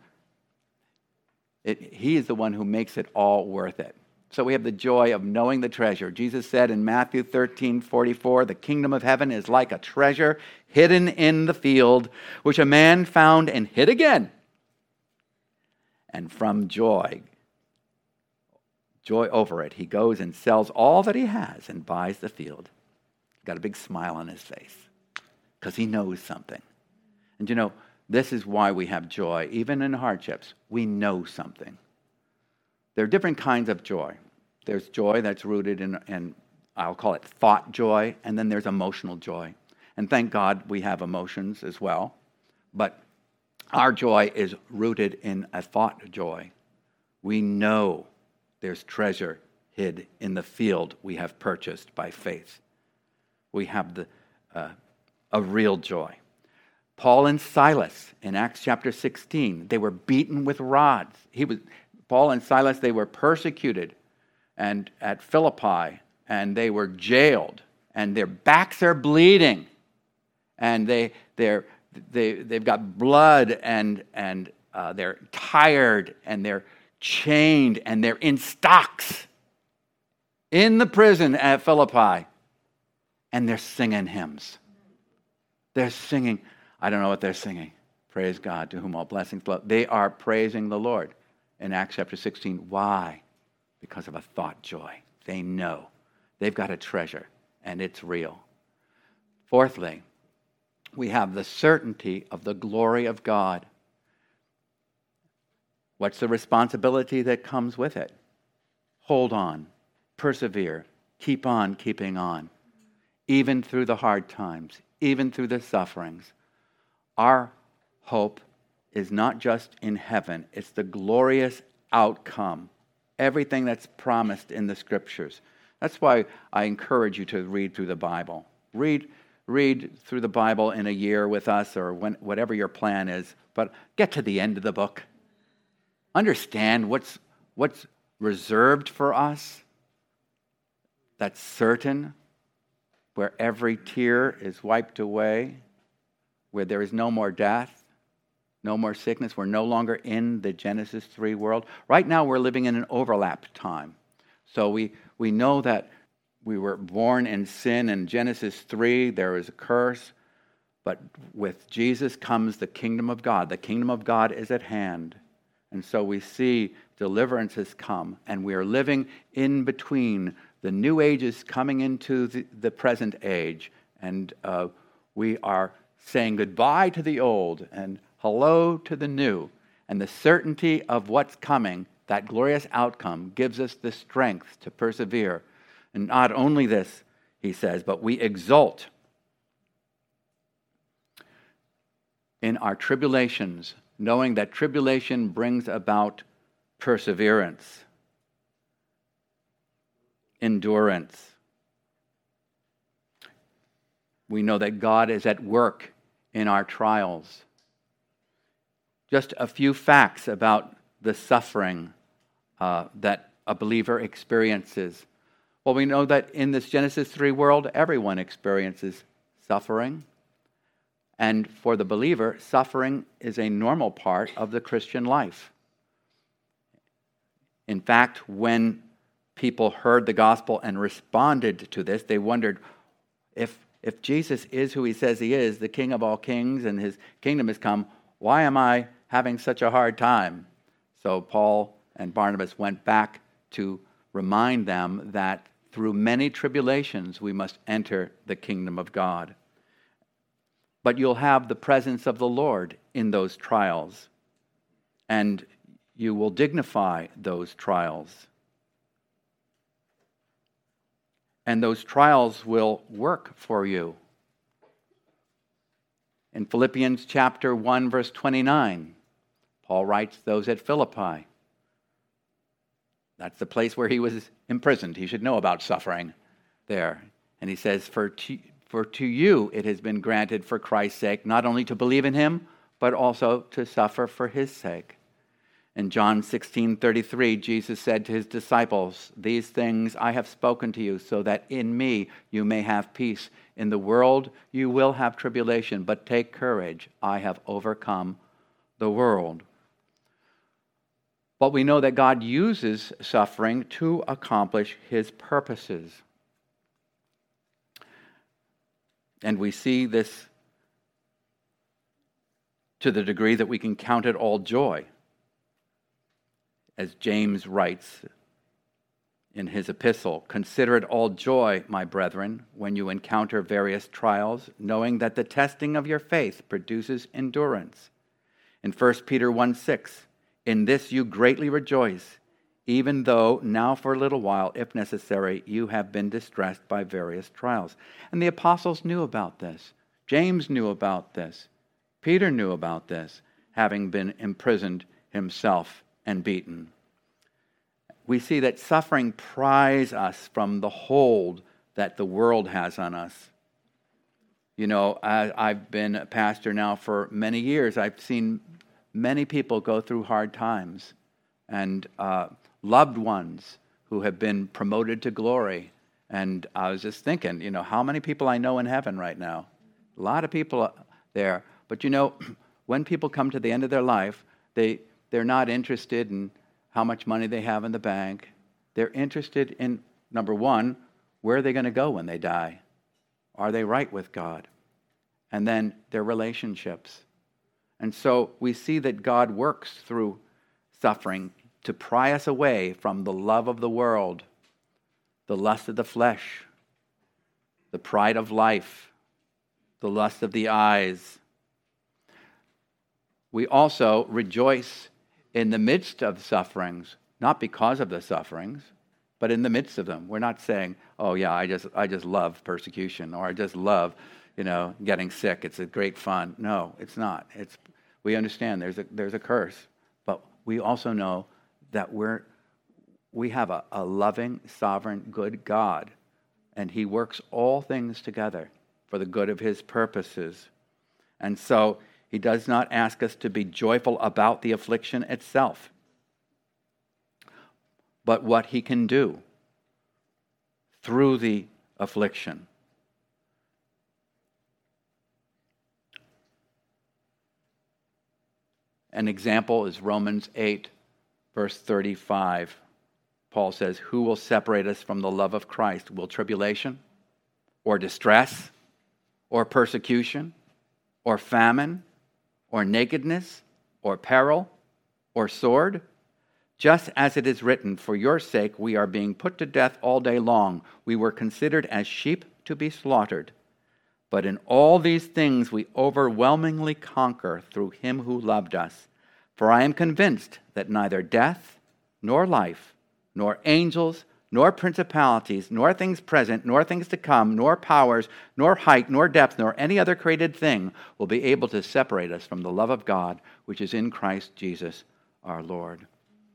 A: It, he is the one who makes it all worth it. So we have the joy of knowing the treasure. Jesus said in Matthew thirteen forty-four, the kingdom of heaven is like a treasure hidden in the field, which a man found and hid again. And from joy, joy over it, he goes and sells all that he has and buys the field. Got a big smile on his face because he knows something. And you know, this is why we have joy. Even in hardships, we know something. There are different kinds of joy. There's joy that's rooted in, in, I'll call it thought joy, and then there's emotional joy. And thank God we have emotions as well. But our joy is rooted in a thought joy. We know there's treasure hid in the field we have purchased by faith. We have the uh, a real joy. Paul and Silas in Acts chapter sixteen, they were beaten with rods. He was Paul and Silas, they were persecuted and at Philippi, and they were jailed, and their backs are bleeding, and they they're they, they've got blood and, and uh, they're tired and they're chained and they're in stocks in the prison at Philippi, and they're singing hymns. They're singing. I don't know what they're singing. Praise God, to whom all blessings flow. They are praising the Lord in Acts chapter sixteen. Why? Because of a thought joy. They know. They've got a treasure, and it's real. Fourthly, we have the certainty of the glory of God. What's the responsibility that comes with it? Hold on. Persevere. Keep on keeping on. Even through the hard times. Even through the sufferings. Our hope is not just in heaven. It's the glorious outcome. Everything that's promised in the Scriptures. That's why I encourage you to read through the Bible. Read, read through the Bible in a year with us, or when, whatever your plan is. But get to the end of the book. Understand what's, what's reserved for us. That's certain, where every tear is wiped away, where there is no more death, no more sickness. We're no longer in the Genesis three world. Right now we're living in an overlap time. So we, we know that we were born in sin. In Genesis three, there is a curse. But with Jesus comes the kingdom of God. The kingdom of God is at hand. And so we see deliverance has come. And we are living in between the new ages coming into the, the present age. And uh, we are saying goodbye to the old and hello to the new. And the certainty of what's coming, that glorious outcome, gives us the strength to persevere. And not only this, he says, but we exult in our tribulations, knowing that tribulation brings about perseverance, endurance. We know that God is at work in our trials. Just a few facts about the suffering uh, that a believer experiences. Well, we know that in this Genesis three world, everyone experiences suffering. And for the believer, suffering is a normal part of the Christian life. In fact, when people heard the gospel and responded to this, they wondered, if, if Jesus is who he says he is, the King of all kings, and his kingdom has come, why am I having such a hard time? So Paul and Barnabas went back to remind them that through many tribulations we must enter the kingdom of God. But you'll have the presence of the Lord in those trials, and you will dignify those trials. And those trials will work for you. In Philippians chapter one, verse twenty-nine, Paul writes those at Philippi. That's the place where he was imprisoned. He should know about suffering there. And he says, for to, for to you it has been granted for Christ's sake, not only to believe in him, but also to suffer for his sake. In John sixteen thirty-three, Jesus said to his disciples, these things I have spoken to you, so that in me you may have peace. In the world you will have tribulation, but take courage, I have overcome the world. But we know that God uses suffering to accomplish his purposes. And we see this to the degree that we can count it all joy. As James writes in his epistle, consider it all joy, my brethren, when you encounter various trials, knowing that the testing of your faith produces endurance. In First Peter one six, in this you greatly rejoice, even though now for a little while, if necessary, you have been distressed by various trials. And the apostles knew about this. James knew about this. Peter knew about this, having been imprisoned himself and beaten. We see that suffering pries us from the hold that the world has on us. You know, I, I've been a pastor now for many years. I've seen many people go through hard times, and uh, loved ones who have been promoted to glory. And I was just thinking, you know, how many people I know in heaven right now? A lot of people there. But you know, when people come to the end of their life, they, they're not interested in how much money they have in the bank. They're interested in, number one, where are they going to go when they die? Are they right with God? And then their relationships. And so we see that God works through suffering to pry us away from the love of the world, the lust of the flesh, the pride of life, the lust of the eyes. We also rejoice in the midst of sufferings, not because of the sufferings, but in the midst of them. We're not saying, oh yeah, I just I just love persecution, or I just love, you know, getting sick. It's a great fun. No, it's not. It's we understand there's a there's a curse, but we also know that we're we have a, a loving, sovereign, good God, and He works all things together for the good of His purposes. And so He does not ask us to be joyful about the affliction itself, but what He can do through the affliction. An example is Romans eight, verse thirty-five. Paul says, who will separate us from the love of Christ? Will tribulation, or distress, or persecution, or famine, or nakedness, or peril, or sword? Just as it is written, for your sake we are being put to death all day long. We were considered as sheep to be slaughtered. But in all these things we overwhelmingly conquer through Him who loved us. For I am convinced that neither death, nor life, nor angels, nor principalities, nor things present, nor things to come, nor powers, nor height, nor depth, nor any other created thing will be able to separate us from the love of God, which is in Christ Jesus our Lord.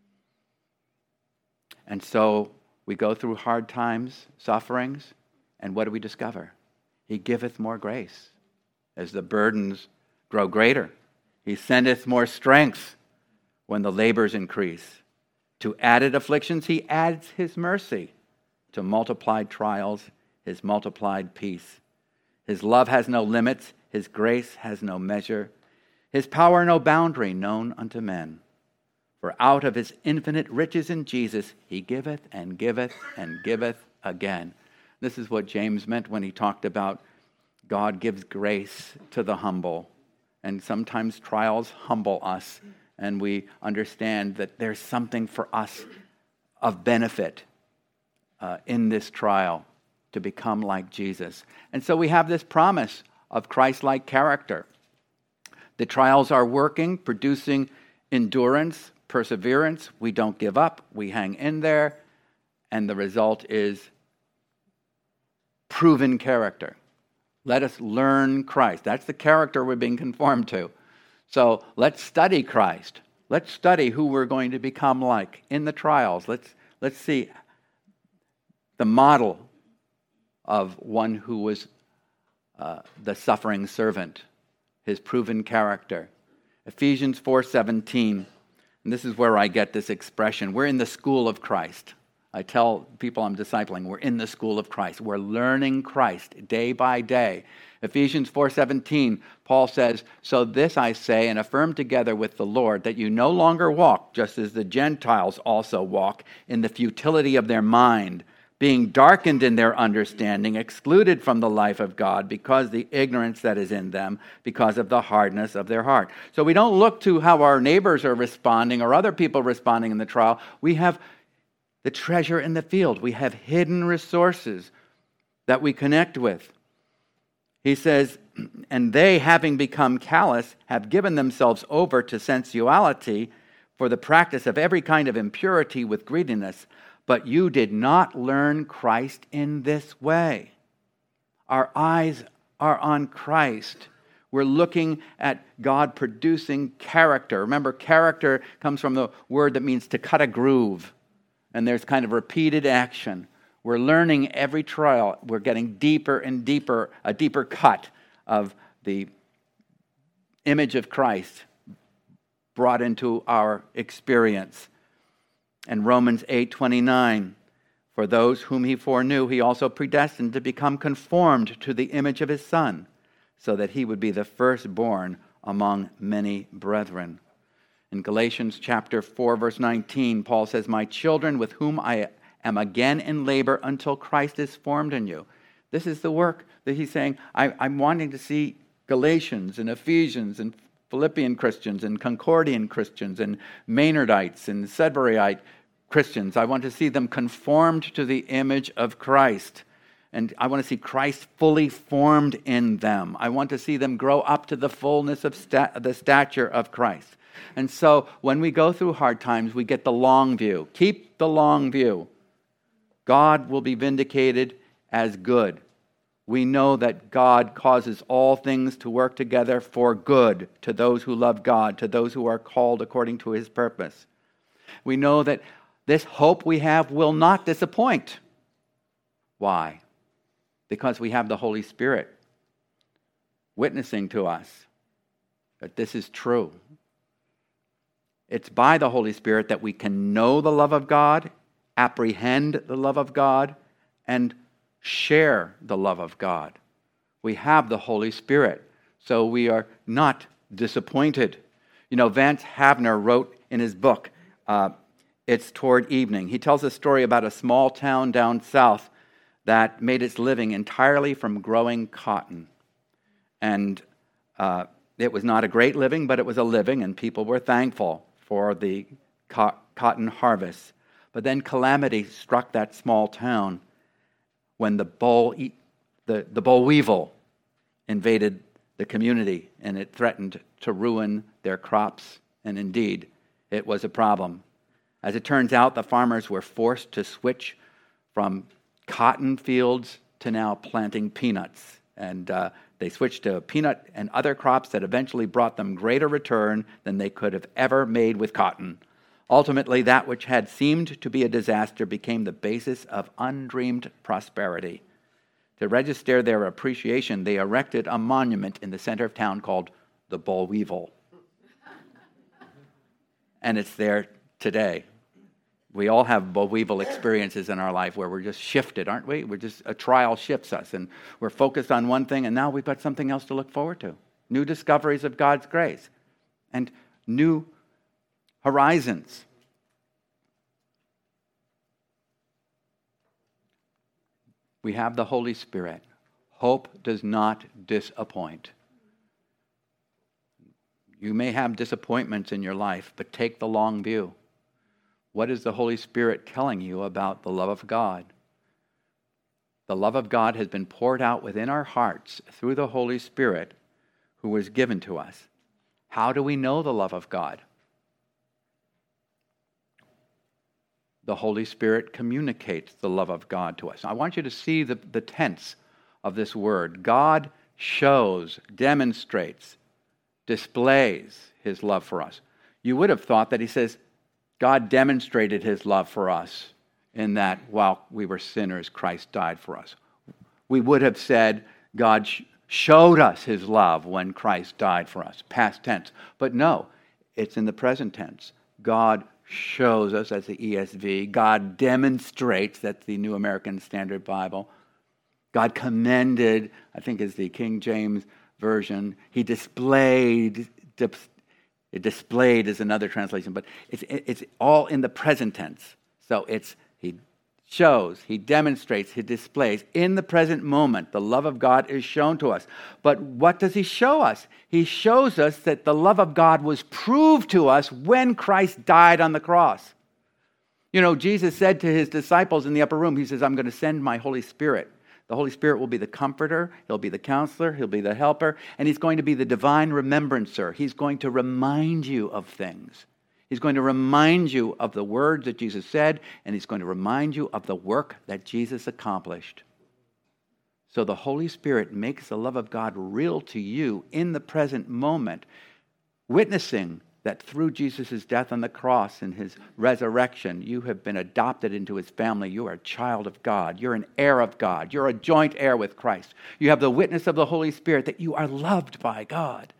A: And so we go through hard times, sufferings, and what do we discover? He giveth more grace. As the burdens grow greater, He sendeth more strength when the labors increase. To added afflictions, He adds His mercy. To multiplied trials, His multiplied peace. His love has no limits. His grace has no measure. His power no boundary known unto men. For out of His infinite riches in Jesus, He giveth and giveth and giveth again. This is what James meant when he talked about God gives grace to the humble. And sometimes trials humble us, and we understand that there's something for us of benefit uh, in this trial to become like Jesus. And so we have this promise of Christ-like character. The trials are working, producing endurance, perseverance. We don't give up. We hang in there. And the result is proven character. Let us learn Christ. That's the character we're being conformed to. So let's study Christ. Let's study who we're going to become like in the trials. Let's, let's see the model of one who was uh, the suffering servant, his proven character. Ephesians four seventeen, and this is where I get this expression. We're in the school of Christ. I tell people I'm discipling, we're in the school of Christ. We're learning Christ day by day. Ephesians four seventeen, Paul says, so this I say and affirm together with the Lord, that you no longer walk, just as the Gentiles also walk, in the futility of their mind, being darkened in their understanding, excluded from the life of God, because the ignorance that is in them, because of the hardness of their heart. So we don't look to how our neighbors are responding or other people responding in the trial. We have the treasure in the field. We have hidden resources that we connect with. He says, and they, having become callous, have given themselves over to sensuality for the practice of every kind of impurity with greediness. But you did not learn Christ in this way. Our eyes are on Christ. We're looking at God producing character. Remember, character comes from the word that means to cut a groove. And there's kind of repeated action. We're learning every trial. We're getting deeper and deeper, a deeper cut of the image of Christ brought into our experience. And Romans eight twenty-nine, for those whom He foreknew, He also predestined to become conformed to the image of His Son, so that he would be the firstborn among many brethren. In Galatians chapter four, verse nineteen, Paul says, "My children, with whom I am again in labor until Christ is formed in you." This is the work that he's saying. I, I'm wanting to see Galatians and Ephesians and Philippian Christians and Concordian Christians and Maynardites and Sudburyite Christians. I want to see them conformed to the image of Christ. And I want to see Christ fully formed in them. I want to see them grow up to the fullness of sta- the stature of Christ. And so when we go through hard times, we get the long view. Keep the long view. God will be vindicated as good. We know that God causes all things to work together for good to those who love God, to those who are called according to his purpose. We know that this hope we have will not disappoint. Why? Because we have the Holy Spirit witnessing to us that this is true. It's by the Holy Spirit that we can know the love of God, apprehend the love of God, and share the love of God. We have the Holy Spirit, so we are not disappointed. You know, Vance Havner wrote in his book, uh, It's Toward Evening. He tells a story about a small town down south that made its living entirely from growing cotton. And uh, it was not a great living, but it was a living, and people were thankful for the co- cotton harvest. But then calamity struck that small town when the boll, the, the boll weevil invaded the community, and it threatened to ruin their crops. And indeed, it was a problem. As it turns out, the farmers were forced to switch from cotton fields to now planting peanuts. And uh, they switched to peanut and other crops that eventually brought them greater return than they could have ever made with cotton. Ultimately, that which had seemed to be a disaster became the basis of undreamed prosperity. To register their appreciation, they erected a monument in the center of town called the Boll Weevil. And it's there today. We all have boll weevil experiences in our life where we're just shifted, aren't we? We're just, a trial shifts us, and we're focused on one thing, and now we've got something else to look forward to. New discoveries of God's grace and new horizons. We have the Holy Spirit. Hope does not disappoint. You may have disappointments in your life, but take the long view. What is the Holy Spirit telling you about the love of God? The love of God has been poured out within our hearts through the Holy Spirit who was given to us. How do we know the love of God? The Holy Spirit communicates the love of God to us. I want you to see the, the tense of this word. God shows, demonstrates, displays his love for us. You would have thought that he says, God demonstrated his love for us in that while we were sinners, Christ died for us. We would have said God sh- showed us his love when Christ died for us, past tense. But no, it's in the present tense. God shows us, that's the E S V. God demonstrates, that's the New American Standard Bible. God commended, I think is the King James Version. He displayed, It displayed is another translation, but it's it's all in the present tense. So it's he shows, he demonstrates, he displays. In the present moment, the love of God is shown to us. But what does he show us? He shows us that the love of God was proved to us when Christ died on the cross. You know, Jesus said to his disciples in the upper room, he says, I'm going to send my Holy Spirit. The Holy Spirit will be the comforter, he'll be the counselor, he'll be the helper, and he's going to be the divine remembrancer. He's going to remind you of things. He's going to remind you of the words that Jesus said, and he's going to remind you of the work that Jesus accomplished. So the Holy Spirit makes the love of God real to you in the present moment, witnessing that through Jesus' death on the cross and his resurrection, you have been adopted into his family. You are a child of God. You're an heir of God. You're a joint heir with Christ. You have the witness of the Holy Spirit that you are loved by God.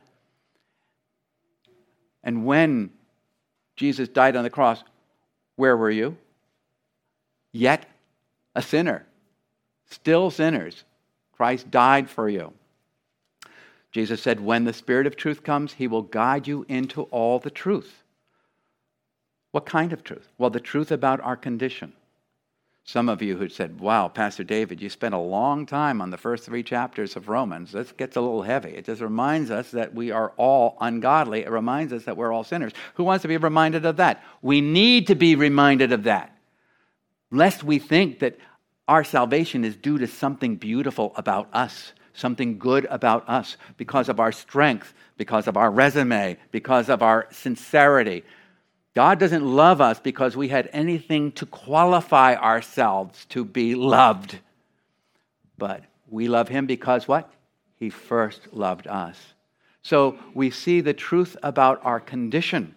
A: And when Jesus died on the cross, where were you? Yet a sinner. Still sinners. Christ died for you. Jesus said, when the Spirit of truth comes, he will guide you into all the truth. What kind of truth? Well, the truth about our condition. Some of you who said, wow, Pastor David, you spent a long time on the first three chapters of Romans. This gets a little heavy. It just reminds us that we are all ungodly. It reminds us that we're all sinners. Who wants to be reminded of that? We need to be reminded of that, lest we think that our salvation is due to something beautiful about us, something good about us, because of our strength, because of our resume, because of our sincerity. God doesn't love us because we had anything to qualify ourselves to be loved. But we love him because what? He first loved us. So we see the truth about our condition.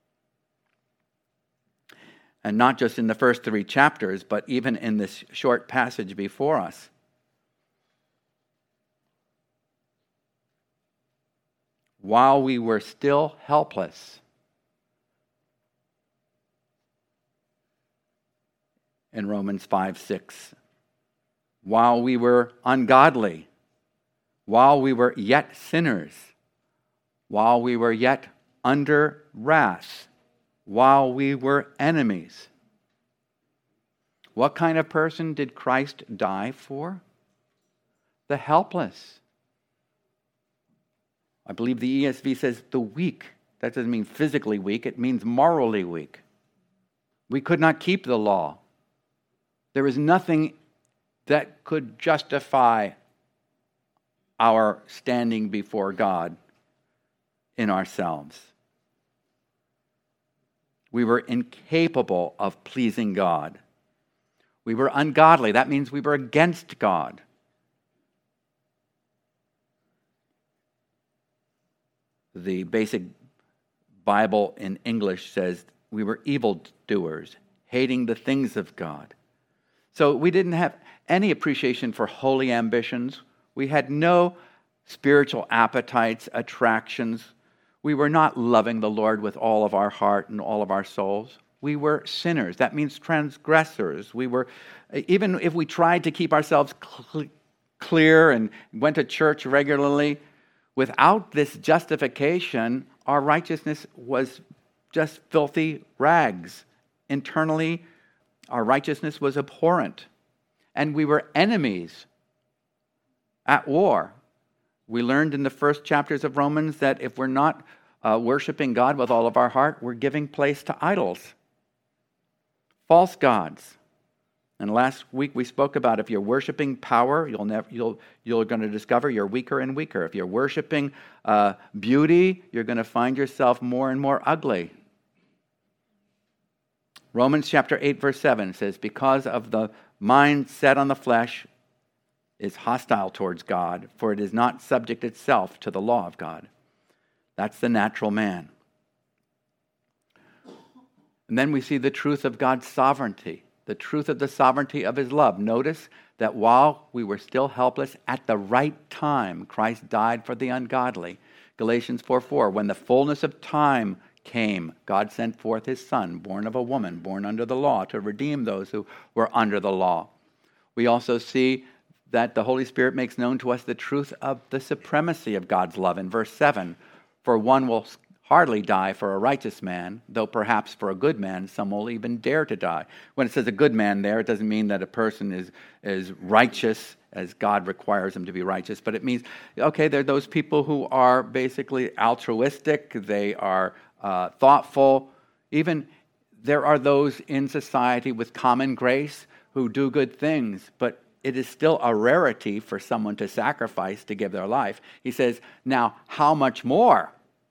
A: And not just in the first three chapters, but even in this short passage before us. While we were still helpless, in Romans five six, while we were ungodly, while we were yet sinners, while we were yet under wrath, while we were enemies. What kind of person did Christ die for? The helpless. I believe the E S V says the weak. That doesn't mean physically weak, it means morally weak. We could not keep the law. There is nothing that could justify our standing before God in ourselves. We were incapable of pleasing God. We were ungodly. That means we were against God. The basic Bible in English says we were evildoers, hating the things of God. So we didn't have any appreciation for holy ambitions. We had no spiritual appetites, attractions. We were not loving the Lord with all of our heart and all of our souls. We were sinners. That means transgressors. We were, even if we tried to keep ourselves cl- clear and went to church regularly, without this justification, our righteousness was just filthy rags. Internally, our righteousness was abhorrent. And we were enemies at war. We learned in the first chapters of Romans that if we're not uh, worshiping God with all of our heart, we're giving place to idols, false gods. And last week we spoke about if you're worshiping power, you'll never, you'll, you're going to discover you're weaker and weaker. If you're worshiping uh, beauty, you're going to find yourself more and more ugly. Romans chapter eight, verse seven says, because of the mind set on the flesh is hostile towards God, for it is not subject itself to the law of God. That's the natural man. And then we see the truth of God's sovereignty, the truth of the sovereignty of his love. Notice that while we were still helpless, at the right time, Christ died for the ungodly. Galatians four four, when the fullness of time came, God sent forth his Son, born of a woman, born under the law, to redeem those who were under the law. We also see that the Holy Spirit makes known to us the truth of the supremacy of God's love in verse seven. For one will hardly die for a righteous man, though perhaps for a good man some will even dare to die. When it says a good man there, it doesn't mean that a person is, is righteous as God requires them to be righteous, but it means, okay, they're those people who are basically altruistic, they are uh, thoughtful. Even there are those in society with common grace who do good things, but it is still a rarity for someone to sacrifice to give their life. He says, now, how much more?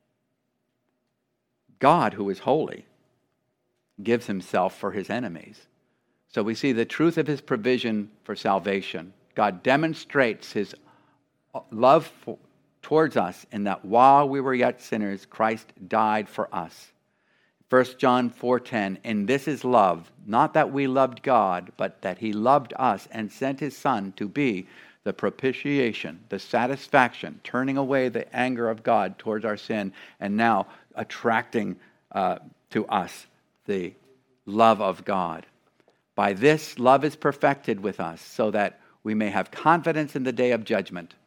A: God, who is holy, gives himself for his enemies. So we see the truth of his provision for salvation. God demonstrates his love for, towards us in that while we were yet sinners, Christ died for us. First John four ten, and this is love, not that we loved God, but that he loved us and sent his Son to be the propitiation, the satisfaction, turning away the anger of God towards our sin, and now attracting uh, to us the love of God. By this, love is perfected with us, so that we may have confidence in the day of judgment,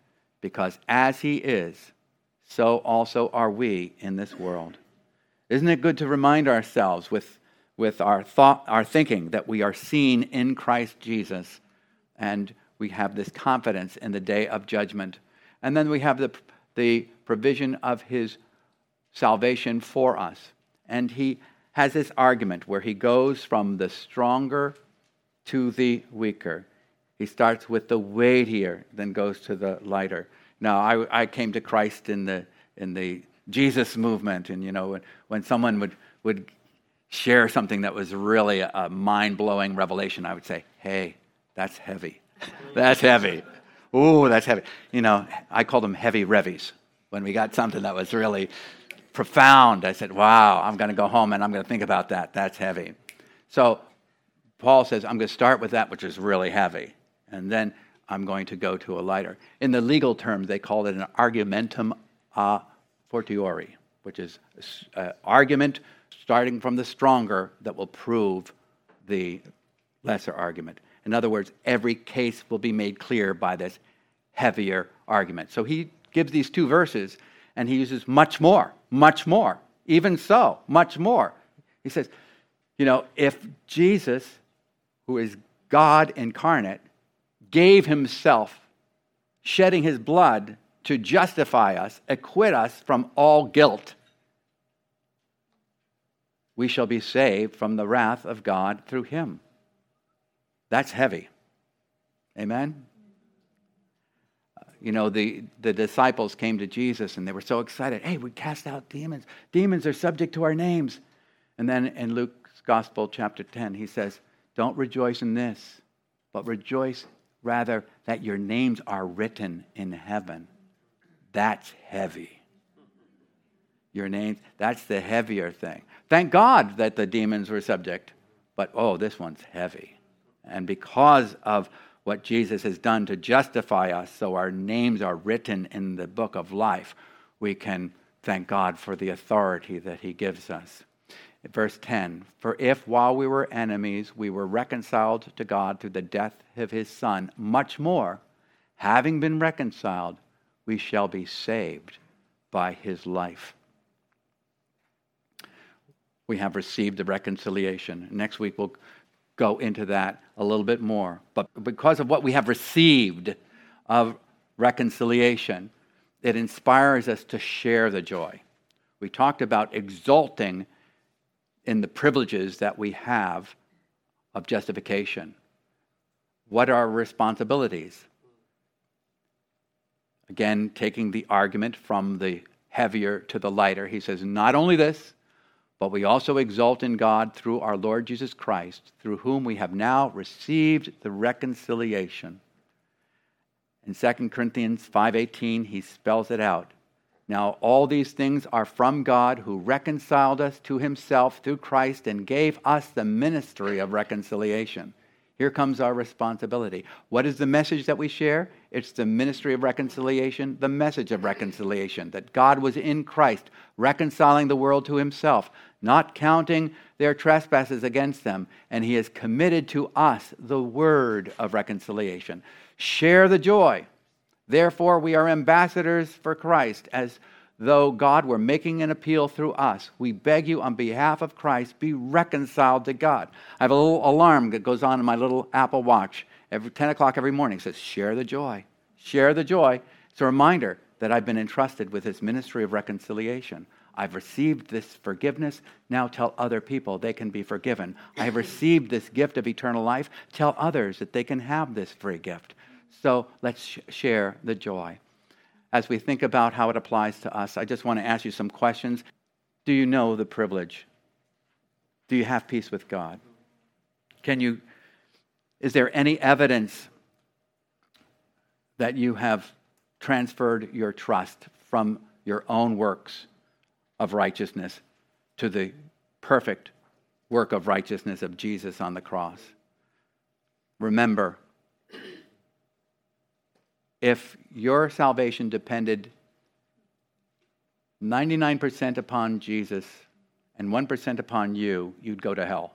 A: because as he is, so also are we in this world. Isn't it good to remind ourselves with, with our thought, our thinking that we are seen in Christ Jesus, and we have this confidence in the day of judgment. And then we have the, the provision of his salvation for us. And he has this argument where he goes from the stronger to the weaker. He starts with the weightier, then goes to the lighter. Now, I, I came to Christ in the in the Jesus movement, and you know, when, when someone would would share something that was really a, a mind-blowing revelation, I would say, "Hey, that's heavy. That's heavy. Ooh, that's heavy." You know, I called them heavy revies when we got something that was really profound. I said, "Wow, I'm going to go home and I'm going to think about that. That's heavy." So Paul says, "I'm going to start with that which is really heavy, and then I'm going to go to a lighter." In the legal terms, they call it an argumentum a fortiori, which is an argument starting from the stronger that will prove the lesser argument. In other words, every case will be made clear by this heavier argument. So he gives these two verses, and he uses much more, much more, even so, much more. He says, you know, if Jesus, who is God incarnate, gave himself, shedding his blood to justify us, acquit us from all guilt, we shall be saved from the wrath of God through him. That's heavy. Amen? You know, the, the disciples came to Jesus and they were so excited. Hey, we cast out demons. Demons are subject to our names. And then in Luke's Gospel, chapter ten, he says, don't rejoice in this, but rejoice rather that your names are written in heaven. That's heavy. Your names, that's the heavier thing. Thank God that the demons were subject, but oh, this one's heavy. And because of what Jesus has done to justify us, so our names are written in the book of life, we can thank God for the authority that he gives us. Verse ten, for if while we were enemies, we were reconciled to God through the death of his Son, much more, having been reconciled, we shall be saved by his life. We have received the reconciliation. Next week we'll go into that a little bit more. But because of what we have received of reconciliation, it inspires us to share the joy. We talked about exulting in the privileges that we have of justification. What are our responsibilities? Again, taking the argument from the heavier to the lighter, he says, not only this, but we also exult in God through our Lord Jesus Christ, through whom we have now received the reconciliation. In Second Corinthians five eighteen, he spells it out. Now all these things are from God, who reconciled us to himself through Christ and gave us the ministry of reconciliation. Here comes our responsibility. What is the message that we share? It's the ministry of reconciliation, the message of reconciliation, that God was in Christ, reconciling the world to himself, not counting their trespasses against them, and he has committed to us the word of reconciliation. Share the joy. Therefore, we are ambassadors for Christ, as though God were making an appeal through us. We beg you on behalf of Christ, be reconciled to God. I have a little alarm that goes on in my little Apple Watch. Every ten o'clock every morning, it says, share the joy. Share the joy. It's a reminder that I've been entrusted with this ministry of reconciliation. I've received this forgiveness. Now tell other people they can be forgiven. I have received this gift of eternal life. Tell others that they can have this free gift. So let's sh- share the joy. As we think about how it applies to us, I just want to ask you some questions. Do you know the privilege? Do you have peace with God? Can you, is there any evidence that you have transferred your trust from your own works of righteousness to the perfect work of righteousness of Jesus on the cross? Remember, if your salvation depended ninety-nine percent upon Jesus and one percent upon you, you'd go to hell.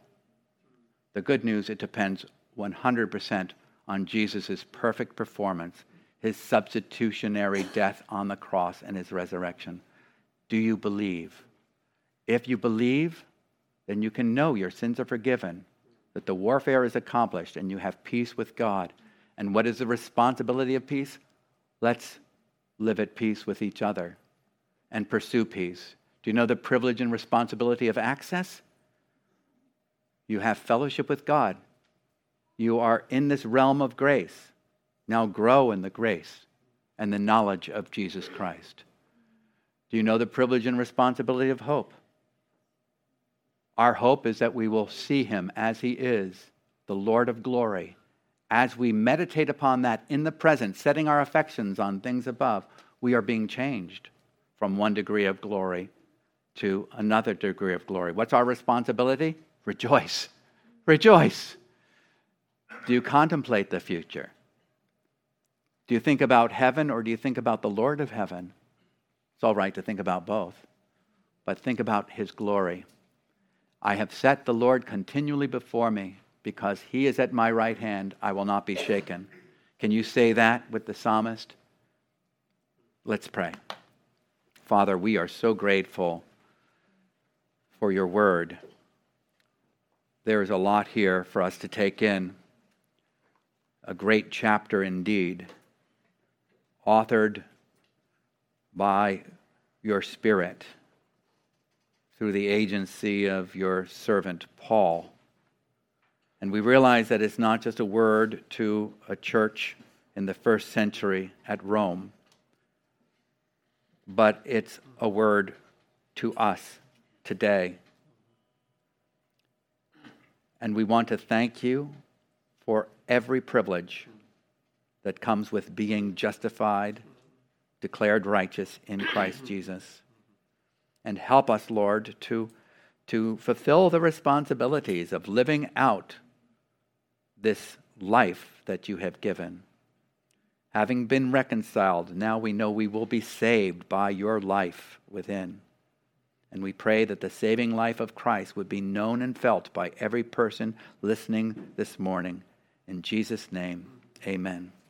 A: The good news, it depends one hundred percent on Jesus' perfect performance, his substitutionary death on the cross and his resurrection? Do you believe? If you believe, then you can know your sins are forgiven, that the warfare is accomplished, and you have peace with God. And what is the responsibility of peace? Let's live at peace with each other and pursue peace. Do you know the privilege and responsibility of access? You have fellowship with God. You are in this realm of grace. Now grow in the grace and the knowledge of Jesus Christ. Do you know the privilege and responsibility of hope? Our hope is that we will see him as he is, the Lord of glory. As we meditate upon that in the present, setting our affections on things above, we are being changed from one degree of glory to another degree of glory. What's our responsibility? Rejoice. Rejoice. Do you contemplate the future? Do you think about heaven, or do you think about the Lord of heaven? It's all right to think about both, but think about his glory. I have set the Lord continually before me, because he is at my right hand, I will not be shaken. Can you say that with the psalmist? Let's pray. Father, we are so grateful for your word. There is a lot here for us to take in. A great chapter indeed, authored by your Spirit through the agency of your servant Paul. And we realize that it's not just a word to a church in the first century at Rome, but it's a word to us today. And we want to thank you for every privilege that comes with being justified, declared righteous in Christ Jesus. And help us, Lord, to, to fulfill the responsibilities of living out this life that you have given. Having been reconciled, now we know we will be saved by your life within. And we pray that the saving life of Christ would be known and felt by every person listening this morning. In Jesus' name, amen.